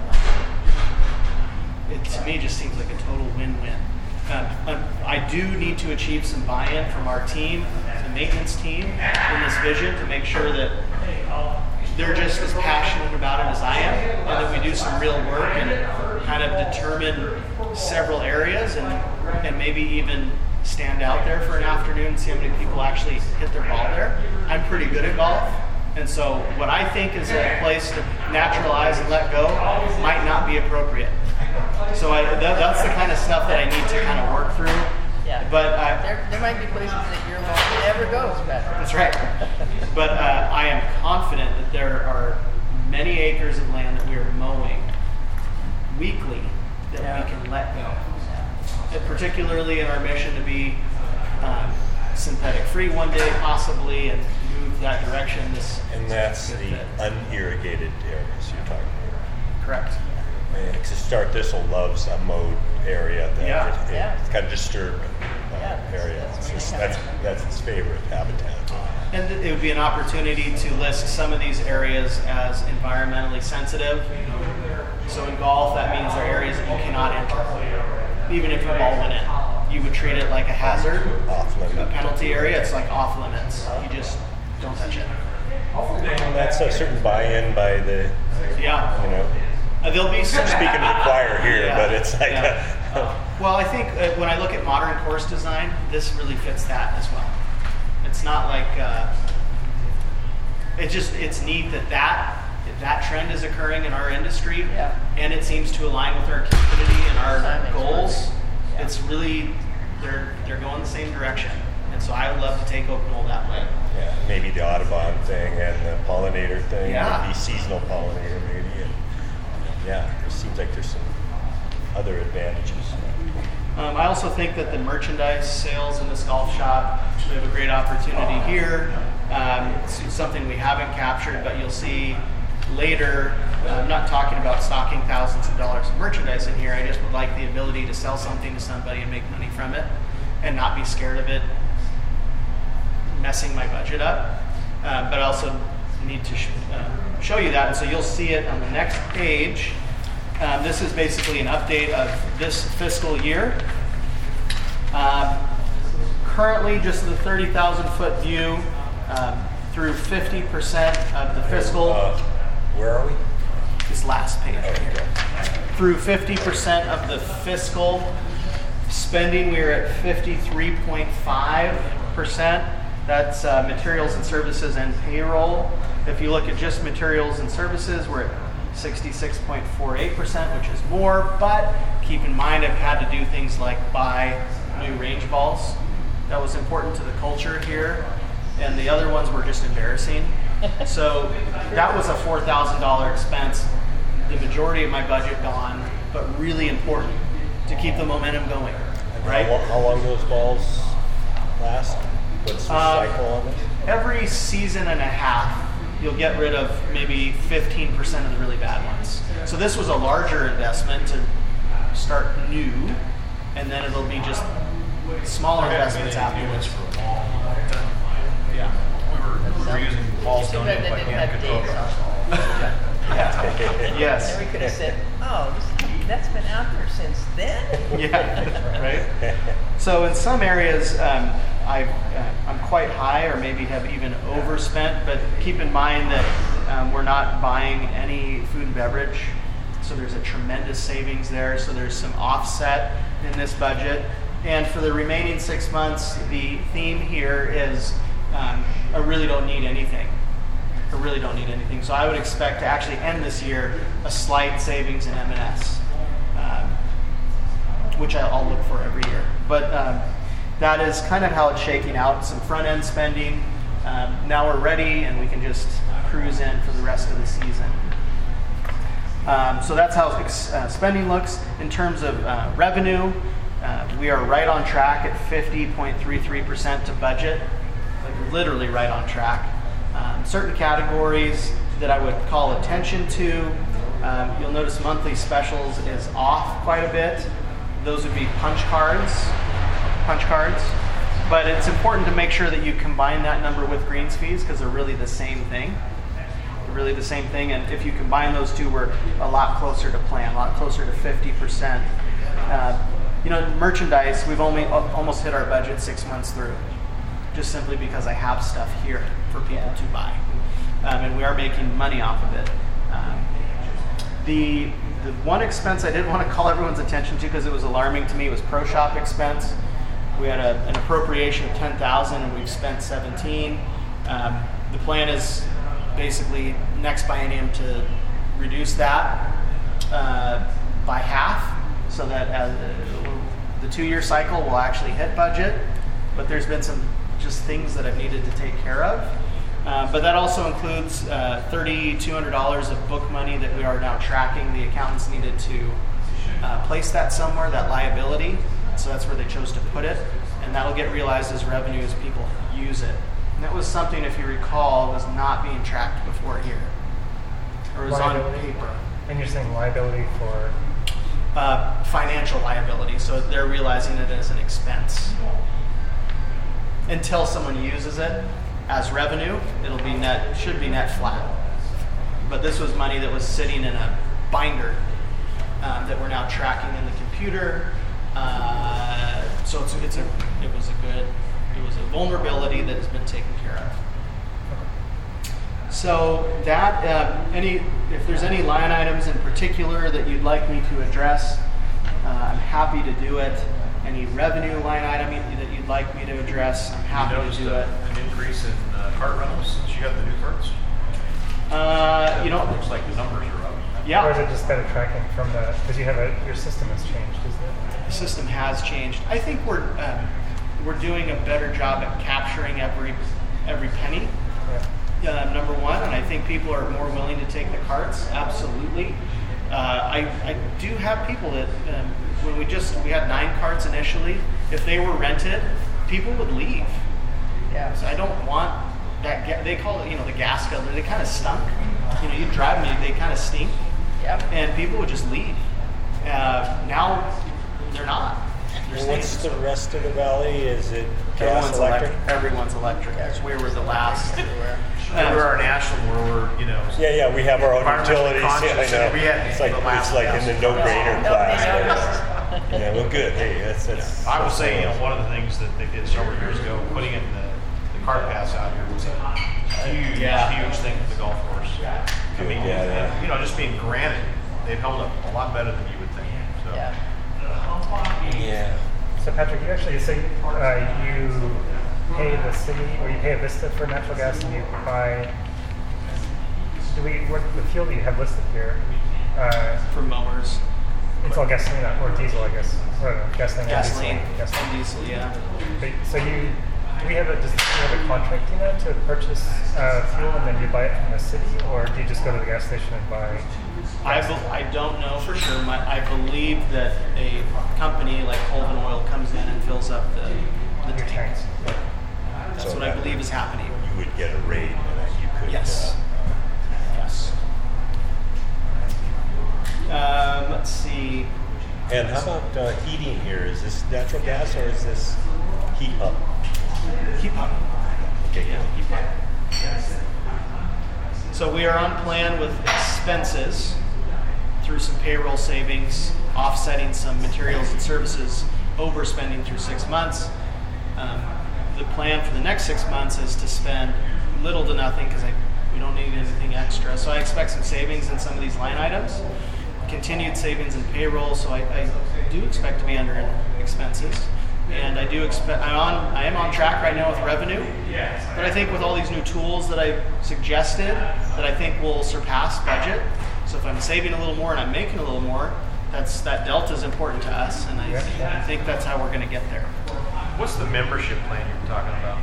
It to me just seems like a total win-win. Uh, I do need to achieve some buy-in from our team, the maintenance team, in this vision to make sure that they're just as passionate about it as I am, and that we do some real work and kind of determine several areas and, and maybe even stand out there for an afternoon and see how many people actually hit their ball there. I'm pretty good at golf, and so what I think is a place to naturalize and let go might not be appropriate. So I, that, that's the kind of stuff that I need to kind of work through. Yeah. But I, There, there might be places that your lawn never goes better. that's right. But uh, I am confident that there are many acres of land that we are mowing weekly that Yeah. we can let go. And particularly in our mission to be um, synthetic free one day possibly and move that direction. This and that's this the good fit. unirrigated areas you're talking about. Correct. Because Star Thistle loves a mowed area. That Yeah. it- Yeah. It's kind of disturbed uh, Yeah, that's- area. that's It's really just- kind that's, of- that's its favorite habitat. And th- it would be an opportunity to list some of these areas as environmentally sensitive. So in golf, that means there are areas that you cannot enter, even if your ball went in. You would treat it like a hazard, Off a limit. penalty area. It's like off limits. You just don't touch it. And that's a certain buy-in by the, Yeah. you know, Uh, there'll be some. speaking to the choir here, Yeah, but it's like, yeah. Well, I think uh, when I look at modern course design, this really fits that as well. It's not like uh, it's just it's neat that that that trend is occurring in our industry, Yeah. and it seems to align with our community and our Timing's goals. perfect. Yeah. It's really they're they're going the same direction, and so I would love to take Oak Knoll that way. yeah, maybe the Audubon thing and the pollinator thing, Yeah. maybe seasonal pollinator maybe. And yeah, it seems like there's some other advantages. Um, I also think that the merchandise sales in this golf shop, we have a great opportunity here. Um, it's something we haven't captured, but you'll see later. uh, I'm not talking about stocking thousands of dollars of merchandise in here. I just would like the ability to sell something to somebody and make money from it and not be scared of it messing my budget up. Uh, but I also need to sh- uh, show you that. And so you'll see it on the next page. Um, this is basically an update of this fiscal year. Um, currently, just the thirty thousand foot view um, through fifty percent of the fiscal. Uh, where are we? This last page Oh, here. okay. Through fifty percent of the fiscal spending, we're at fifty-three point five percent. That's uh, materials and services and payroll. If you look at just materials and services, we're at sixty-six point four eight percent, which is more, but keep in mind I've had to do things like buy new range balls. That was important to the culture here, and the other ones were just embarrassing. So that was a four thousand dollars expense, the majority of my budget gone, but really important to keep the momentum going, And right? How, lo- how long those balls last? What's the Uh, cycle on this? Every season and a half, you'll get rid of maybe fifteen percent of the really bad ones. So this was a larger investment to start new, and then it'll be just smaller investments afterwards. for a long time. Yeah. We were, we were using balls Too bad donated they by didn't Hand have Control dates Trucks. on it. Yeah. Yes. And we could have said, oh, this, that's been out there since then? Yeah. Right. So in some areas, um, I've, uh, I'm quite high, or maybe have even overspent. But keep in mind that um, we're not buying any food and beverage, so there's a tremendous savings there. So there's some offset in this budget. And for the remaining six months, the theme here is um, I really don't need anything. I really don't need anything. So I would expect to actually end this year a slight savings in M and S, um, which I- I'll look for every year. But um, that is kind of how it's shaking out. Some front end spending. Um, now we're ready, and we can just cruise in for the rest of the season. Um, so that's how uh, spending looks. In terms of uh, revenue, uh, we are right on track at fifty point three three percent to budget, like literally right on track. Um, certain categories that I would call attention to, um, you'll notice monthly specials is off quite a bit. Those would be punch cards, punch cards. But it's important to make sure that you combine that number with greens fees, because they're really the same thing. They're really the same thing, and if you combine those two, we're a lot closer to plan, a lot closer to fifty percent. Uh, you know, merchandise, we've only al- almost hit our budget six months through, just simply because I have stuff here for people to buy. Um, and we are making money off of it. Um, the, the one expense I did want to call everyone's attention to, because it was alarming to me, was Pro Shop expense. We had a, an appropriation of ten thousand dollars and we've spent seventeen. Um, the plan is basically next biennium to reduce that uh, by half, so that as the two-year cycle will actually hit budget. But there's been some just things that I've needed to take care of. Uh, but that also includes uh, three thousand two hundred dollars of book money that we are now tracking. The accountants needed to uh, place that somewhere, that liability. So that's where they chose to put it. And that'll get realized as revenue as people use it. And that was something, if you recall, was not being tracked before here. Or was on Liability? paper. And you're saying liability for, Uh, financial liability. So they're realizing it as an expense. Until someone uses it, as revenue, it'll be net, should be net flat. But this was money that was sitting in a binder um, that we're now tracking in the computer. Uh, so it's, it's a, it was a good, it was a vulnerability that has been taken care of. So that, uh, any, if there's any line items in particular that you'd like me to address, uh, I'm happy to do it. Any revenue line item that you'd like me to address, I'm happy You noticed to do a- it. an increase in uh, cart rentals since you got the new carts? Uh, you know, It looks like the numbers are up. yeah. Or is it just better tracking from the, because you have a, your system has changed, isn't it? The system has changed. I think we're um, we're doing a better job at capturing every every penny. Yeah. Uh, number one, and I think people are more willing to take the carts. Absolutely. Uh, I I do have people that um, when we just we had nine carts initially. If they were rented, people would leave. Yeah. So I don't want that. Ga- they call it you know the gas guzzler. They kind of stunk. You know, you drive them, they kind of stink, Yep. and people would just leave. Uh, now they're not. They're Well, what's staying. the rest of the valley? Is it gas, Everyone's electric? electric. Everyone's electric. So we were the last. Everywhere. Uh, We were in Ashland where we're, you know. Yeah, yeah, we have our own Environmentally utilities. Yeah, I conscious, know. and we had It's like the last it's like in the no-brainer Nobody class. noticed. Yeah, well, good. Hey, that's that's. I will say, you know, one of the things that they did several years ago, putting in the, the cart paths out here was a huge, Yeah. huge thing for the golf course. I mean, Yeah, yeah. you know, just being granted, they've held up a lot better than you would think. So. Yeah. Yeah. So Patrick, you actually say uh, you pay the city or you pay a Vista for natural gas and you buy. Do we what the fuel that you have listed here? Uh, for mowers, it's all gasoline or diesel, I guess. Or no, gasoline. or gasoline, diesel. Gasoline. and diesel. Yeah. But, so you do we have a does you have a contract you know to purchase uh, fuel and then you buy it from the city, or do you just go to the gas station and buy? I, be- I don't know for sure. My, I believe that a company like Colvin Oil comes in and fills up the, the Your tanks. tanks. That's So what I that- believe is happening. You would get a rate, and you could. Yes. Yes. Um, let's see. Uh, and how about uh, heating here? Is this natural gas or is this heat pump? Keep up. Okay, Yeah, keep up. So we are on plan with expenses through some payroll savings, offsetting some materials and services overspending through six months. Um, the plan for the next six months is to spend little to nothing because we don't need anything extra. So I expect some savings in some of these line items, continued savings in payroll. So I, I do expect to be under in expenses. And I do expect, I'm on, I am on track right now with revenue, but I think with all these new tools that I suggested, that I think will surpass budget. So if I'm saving a little more and I'm making a little more, that's, that delta is important to us, and I, I think that's how we're going to get there. What's the membership plan you were talking about?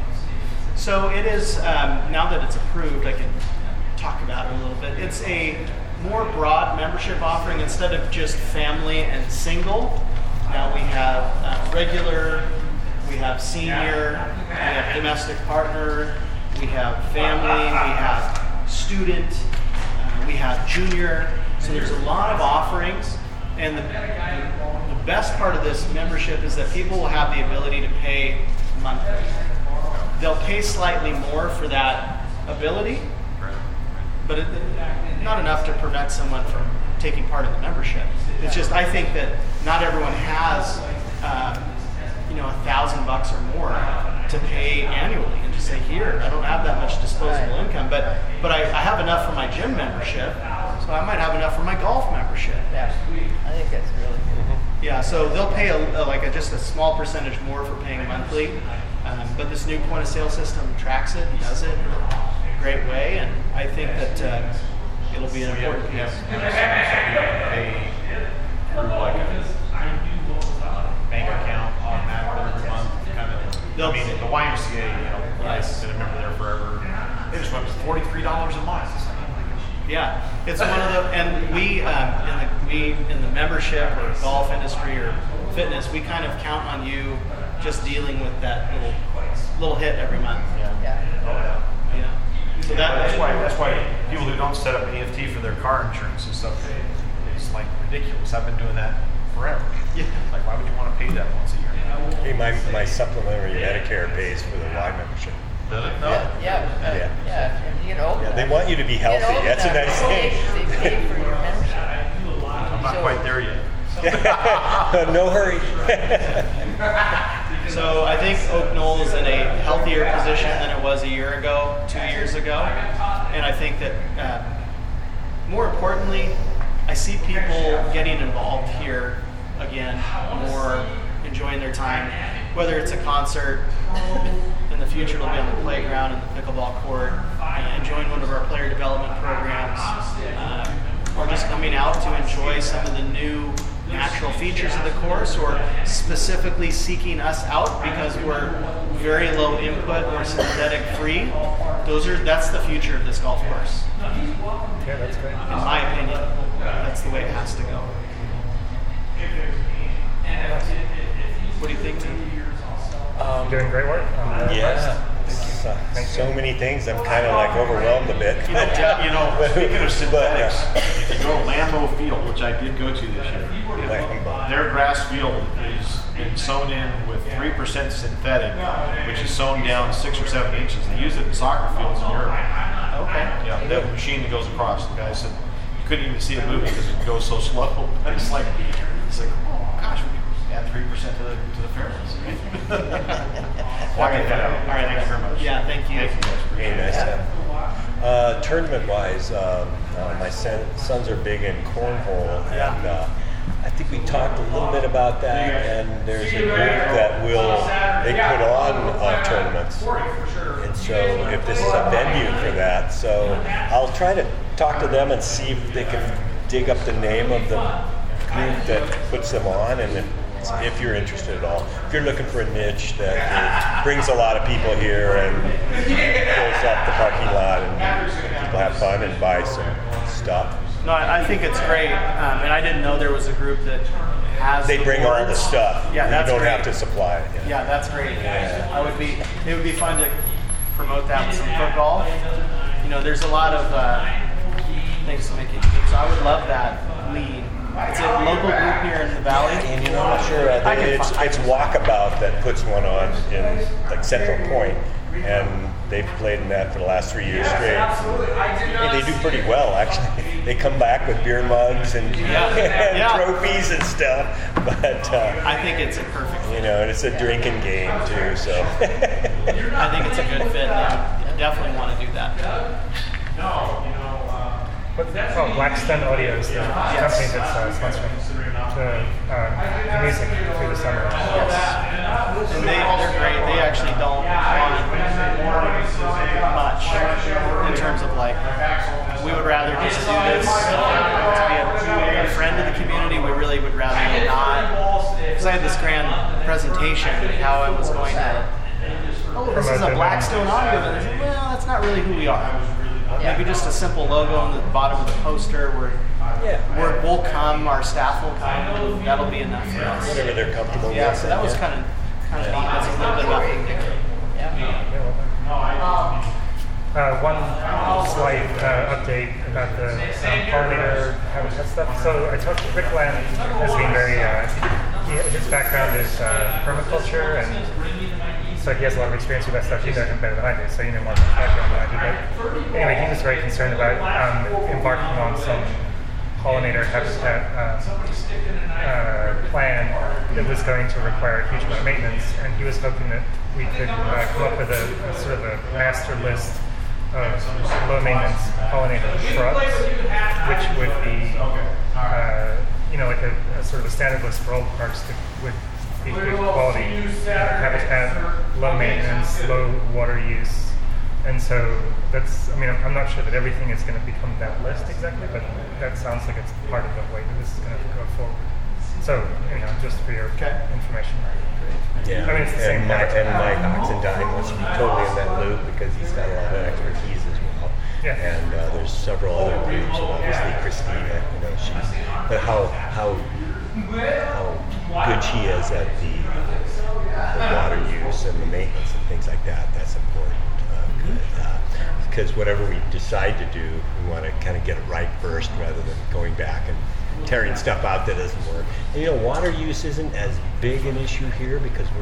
So it is, um, now that it's approved, I can talk about it a little bit. It's a more broad membership offering instead of just family and single. Now we have uh, regular, we have senior, we have domestic partner, we have family, we have student, uh, we have junior. So there's a lot of offerings, and the, the best part of this membership is that people will have the ability to pay monthly. They'll pay slightly more for that ability, but it, not enough to prevent someone from taking part in the membership. It's just, I think that not everyone has, um, you know, a thousand bucks or more to pay annually and just say, here, I don't have that much disposable Right. income, but but I, I have enough for my gym membership, so I might have enough for my golf membership. Yeah. I think that's really good. Yeah, so they'll pay a, a, like a, just a small percentage more for paying monthly, um, but this new point of sale system tracks it and does it in a great way, and I think that uh, it'll be an We have, important we have, piece. we have pay through like a uh, bank account automatically every month, kind of. They'll- I mean, the Y M C A, you know, Yes. I've been a member there forever. They just went to forty-three dollars a month. It's like, oh my gosh. Yeah, it's one of the, and we, um, in the, we, in the membership or golf industry or fitness, we kind of count on you just dealing with that little, little hit every month. Yeah. Oh, yeah. Yeah. So that, That's why, that's why people who don't set up an E F T for their car insurance and stuff, it's like ridiculous. I've been doing that forever. Yeah. Like, why would you want to pay that once a year? Hey, my, my supplementary Medicare pays for the Y membership. Does it? No. Yeah, yeah, uh, Yeah. yeah. And you get old Yeah, they enough- want you to be you get healthy. old That's a enough, nice they thing. pay- They pay for your membership. I'm not So- quite there yet. No hurry. So I think Oak Knoll is in a healthier position than it was a year ago, two years ago, and I think that uh, more importantly, I see people getting involved here again, more enjoying their time, whether it's a concert. In the future, it'll be on the playground and the pickleball court, uh, enjoying one of our player development programs, uh, or just coming out to enjoy some of the new natural features of the course, or specifically seeking us out because we're very low input, we're synthetic free. Those are that's the future of this golf course. Yeah, that's great. In my opinion, that's the way it has to go. What do you think, Tim? You're doing great work. on the Yeah. course. So, Thank so you. many things. I'm kind of like overwhelmed a bit. You know, But, you know, speaking of synthetics, But, if you go to Lambeau Field, which I did go to this year, uh, Lambeau. their grass field is been sown in with three percent synthetic, which is sown down six or seven inches. They use it in soccer fields in Europe. Okay. Yeah, they have a machine that goes across. The guy said you couldn't even see it moving because it goes so slow. It's like, it's like, oh gosh, we could add three percent to the to the fairways. Why get that out? All right, thank you very much. Yeah, thank you. Thank you guys. Very nice to have. Uh, tournament-wise, um, uh, my son, sons are big in cornhole, and uh, I think we talked a little bit about that. And there's a group that will they put on uh, tournaments, and so if this is a venue for that, so I'll try to talk to them and see if they can dig up the name of the group that puts them on, and if, if you're interested at all, if you're looking for a niche that brings a lot of people here and fills up the parking lot and people have fun and buy some stuff. No, I I think it's great, um, and I didn't know there was a group that has. They the bring all the boards. stuff. Yeah, you that's don't great. have to supply it. Yeah, that's great. Yeah. I would be. It would be fun to promote that with some foot golf. You know, there's a lot of uh, things to make it unique. So I would love that lead. It's a local group here in the valley. And you know, I'm not sure. I I think can it's fi- I it's can- Walkabout that puts one on in like Central Point, and they've played in that for the last three years straight. And they do pretty well, actually. They come back with beer mugs and, Yeah. and Yeah. trophies and stuff. But uh, I think it's a perfect. you know, and it's a drinking game too. So I think it's a good fit. I would definitely want to do that. What's that called? Blackstone Audio is the company that's uh, sponsoring the, uh, the music through the summer. And they, they're great. They actually don't want much in terms of like, we would rather just do this to be a, a friend of the community. We really would rather not, because I had this grand presentation of how I was going to, oh, this is a Blackstone Audio. And I said, well, that's not really who we are. Maybe just a simple logo on the bottom of the poster where yeah, we're, we'll come, our staff will come, and that'll be enough for us. whatever they're comfortable Yeah, with. so that was yeah. kind of kind of neat. That's a little bit about Uh, one slight uh, update about the um, pollinator habitat stuff. So I talked to Rick Land, has been very, uh, he, his background is uh, permaculture, and so he has a lot of experience with that stuff. You know him better than I do, so you know more about his background than I do. But anyway, he was very concerned about um, embarking on some pollinator habitat uh, uh, plan that was going to require a huge amount of maintenance, and he was hoping that we could uh, come up with a, a sort of a master list of low maintenance pollinator shrubs, which would be, uh, you know, like a, a sort of a standard list for all the parks that would be good quality uh, habitat, low maintenance, low water use. And so that's, I mean, I'm, I'm not sure that everything is going to become that list exactly, but that sounds like it's part of the way that this is going to go forward. So, anyhow, just for your Okay. information. Yeah, I mean, it's the same and, Mike, thing. and Mike Oxendine wants to be totally in that loop because he's got a lot of expertise as well. Yeah. And uh, there's several other groups, and obviously Christina, you know, she's, but how how how good she is at the, the water use and the maintenance and things like that, that's important. Uh, good. Uh, because whatever we decide to do, we want to kind of get it right first rather than going back and tearing stuff out that doesn't work. And you know, water use isn't as big an issue here because we're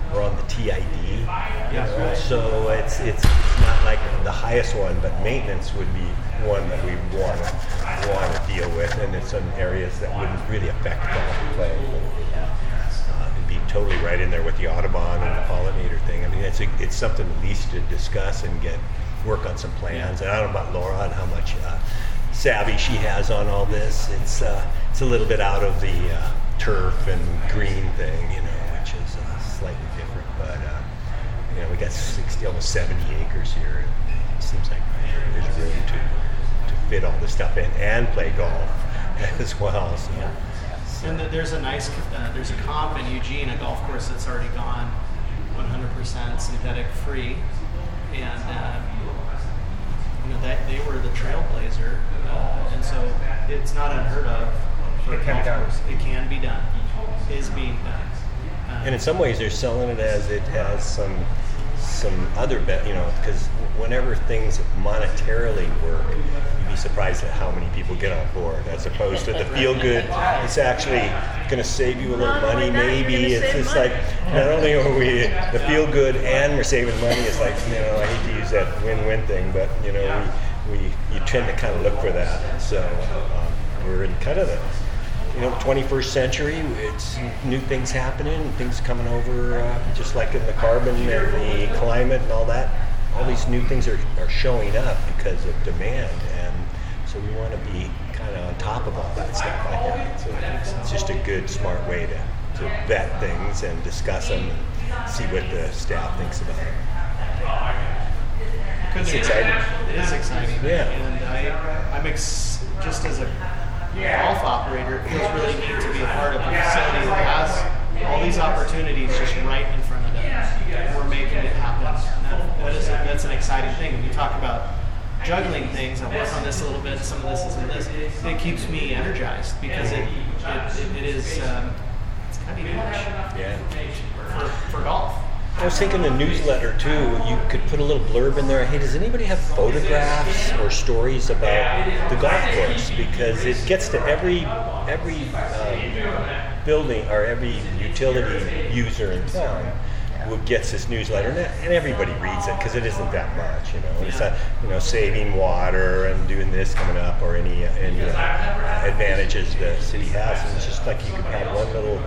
we're on the T I D. You Yeah. know? So it's, it's it's not like the highest one, but maintenance would be one that we want to want to deal with, and it's some areas that wouldn't really affect golf play. Uh, it'd be totally right in there with the Audubon and the pollinator thing. I mean, it's a, it's something at least to discuss and get work on some plans. And I don't know about Laura and how much uh, savvy she has on all this. It's uh, it's a little bit out of the uh, turf and green thing, you know, which is uh, slightly different. But uh, you know, we got sixty, almost seventy acres here. It seems like there's room to to fit all this stuff in and play golf as well. So, so. And th- there's a nice, uh, there's a comp in Eugene, a golf course that's already gone one hundred percent synthetic free, and uh, you know that they were the trailblazer, uh, and so it's not unheard of for It a can be golf done. course. It can be done, is being done. Uh, And in some ways, they're selling it as it has some some other bet, you know, because whenever things monetarily work, you'd be surprised at how many people get on board. As opposed to the feel good, it's actually going to save you a little Not money. only that, you're Maybe gonna it's save just money. like not only are we the feel good and we're saving money. It's like, you know, I hate to use that win-win thing, but you know, we, we you tend to kind of look for that. So um, we're in kind of the you know, twenty-first century, it's new things happening, things coming over, uh, just like in the carbon and the climate and all that. All these new things are, are showing up because of demand, and so we want to be kind of on top of all that stuff. I think so. It's just a good, smart way to, to vet things and discuss them and see what the staff thinks about it. It's exciting. It is exciting. Yeah. And I, I'm ex- just as a golf operator, it feels really neat to be a part of a facility that has all these opportunities just right in front of them. And we're making it happen. And that, that is a, that's an exciting thing. When you talk about juggling things, I work on this a little bit, some of this is in this, it keeps me energized because it it, it is um, it's kind of huge Yeah. for, for golf. I was thinking the newsletter too, you could put a little blurb in there. Hey, does anybody have photographs or stories about the golf course? Because it gets to every every um, building or every utility user in town who gets this newsletter, and, and everybody reads it because it isn't that much, you know. It's not, you know, saving water and doing this coming up or any any uh, advantages the city has. And it's just like you could have one little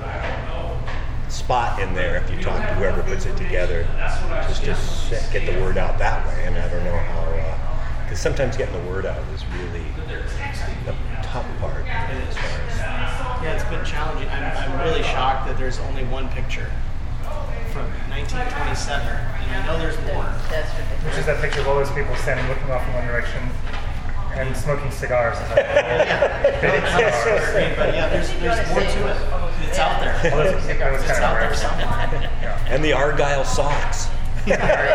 spot in there if you talk to whoever puts it together, just to s- get the word out that way. And I don't know how, because uh, sometimes getting the word out is really the tough part. As far as, Yeah, it's been challenging. I'm, I'm really shocked that there's only one picture from nineteen twenty-seven, and I know there's more. That's ridiculous. Which is that picture of all those people standing looking off in one direction and smoking cigars. Faded cigars. But yeah, there's there's more to it. It's out there. Well, that's- that was It's kind of out there rare. somewhere. Yeah. and the Argyle socks. And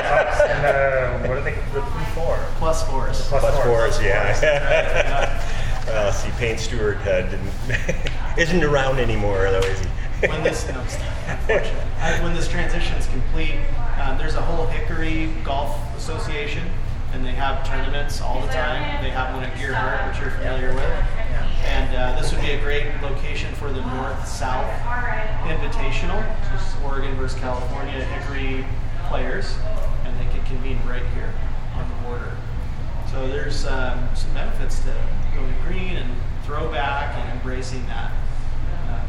uh, what are they? The P four. Plus fours. Plus Plus fours. fours, yeah. Well, see, Payne Stewart uh, didn't, isn't around anymore, though, is he? When this, no, it's unfortunate. Uh, when this transition is complete, um, there's a whole Hickory Golf Association, and they have tournaments all the time. They have one at Gearhart, which you're familiar with. And uh, this would be a great location for the North-South Invitational, just Oregon versus California Hickory players, and they could convene right here on the border. So there's um, some benefits to going green and throwback and embracing that. Um,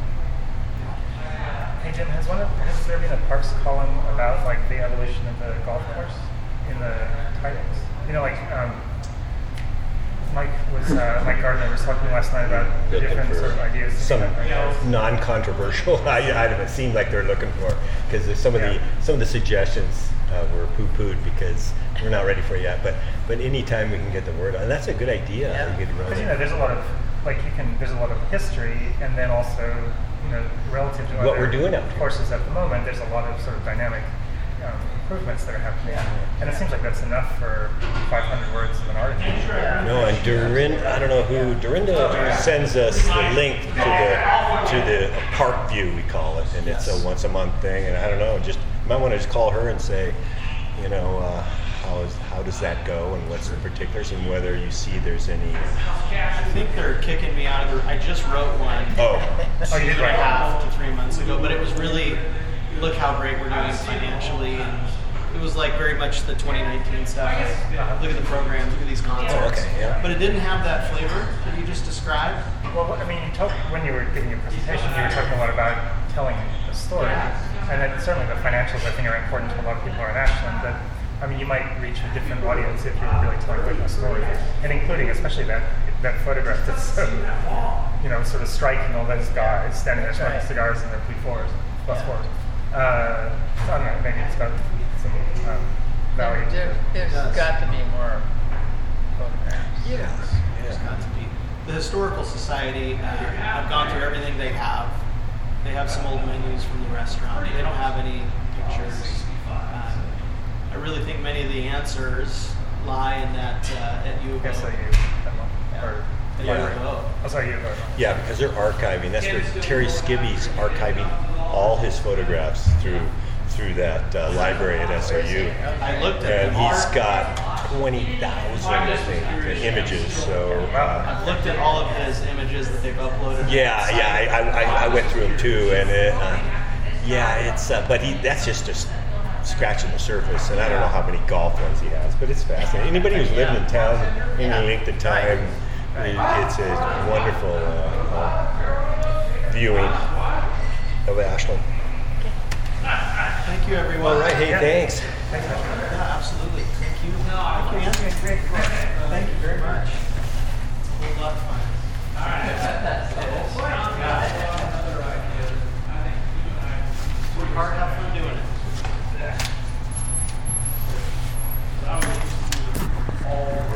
Hey Jim, has one of, has there been a Parks column about like the evolution of the golf course in the tidings? You know, like um, Mike was uh, Mike Gardner was talking last night about Looking different for sort of ideas. some Right? non-controversial item. It seemed like they're looking for, because some of the Yeah. some of the suggestions uh, were poo-pooed because we're not ready for it yet. But but anytime we can get the word out, and that's a good idea. Yeah. You could Because really, you know, there's a lot of like you can there's a lot of history, and then also you know relative to What other we're doing out here. courses at the moment, there's a lot of sort of dynamic um, improvements that are happening, and it seems like that's enough for five hundred words of an article. no, and Dorinda, I don't know who, Dorinda sends us the link to the to the park view, we call it, and it's a once a month thing. And I don't know, just you might want to just call her and say, you know, uh, how is how does that go, and what's the particulars, and whether you see there's any. I think they're kicking me out of the. I just wrote one Oh, Oh, two you and did a write one. half to three months ago, but it was really look how great we're doing financially, and it was like very much the twenty nineteen stuff. Like, look at the programs, look at these concerts. Oh, okay, yeah. But it didn't have that flavor that you just described. Well, I mean, you talk, when you were giving your presentation, you were talking a lot about telling the story, and then certainly the financials I think are important to a lot of people who are in Ashland. But I mean, you might reach a different audience if you're really telling a story, and including especially that that photograph that's so, you know, sort of striking all those guys standing there smoking cigars in their P fours, plus Yeah. fours. Uh, I don't know, maybe it's got some um, value. There, there's It does. got to be more photographs. Yes. There's got to be. The Historical Society, uh, I've gone through everything they have. They have some old menus from the restaurant. They don't have any pictures. Um, I really think many of the answers lie in that uh, at U of O. Yes, I do. Or, At Yeah. U of O. oh, sorry, you. Or, Yeah, because they're archiving. That's where Terry Skibby's archiving all his photographs through through that uh, library at S O U. I looked at And the he's art. got twenty thousand images. So uh, I've looked at all of his images that they've uploaded. yeah, yeah, I, I, I- I went through them too, and it, uh, yeah, it's uh, but he that's just just scratching the surface, and I don't know how many golf ones he has, but it's fascinating. Anybody who's lived in town any length of time, it, it's a wonderful uh, uh, viewing of Ashland. Thank you, everyone. All right, hey, thanks. Yeah, absolutely. Thank you. Thank you, Anthony. Thank you.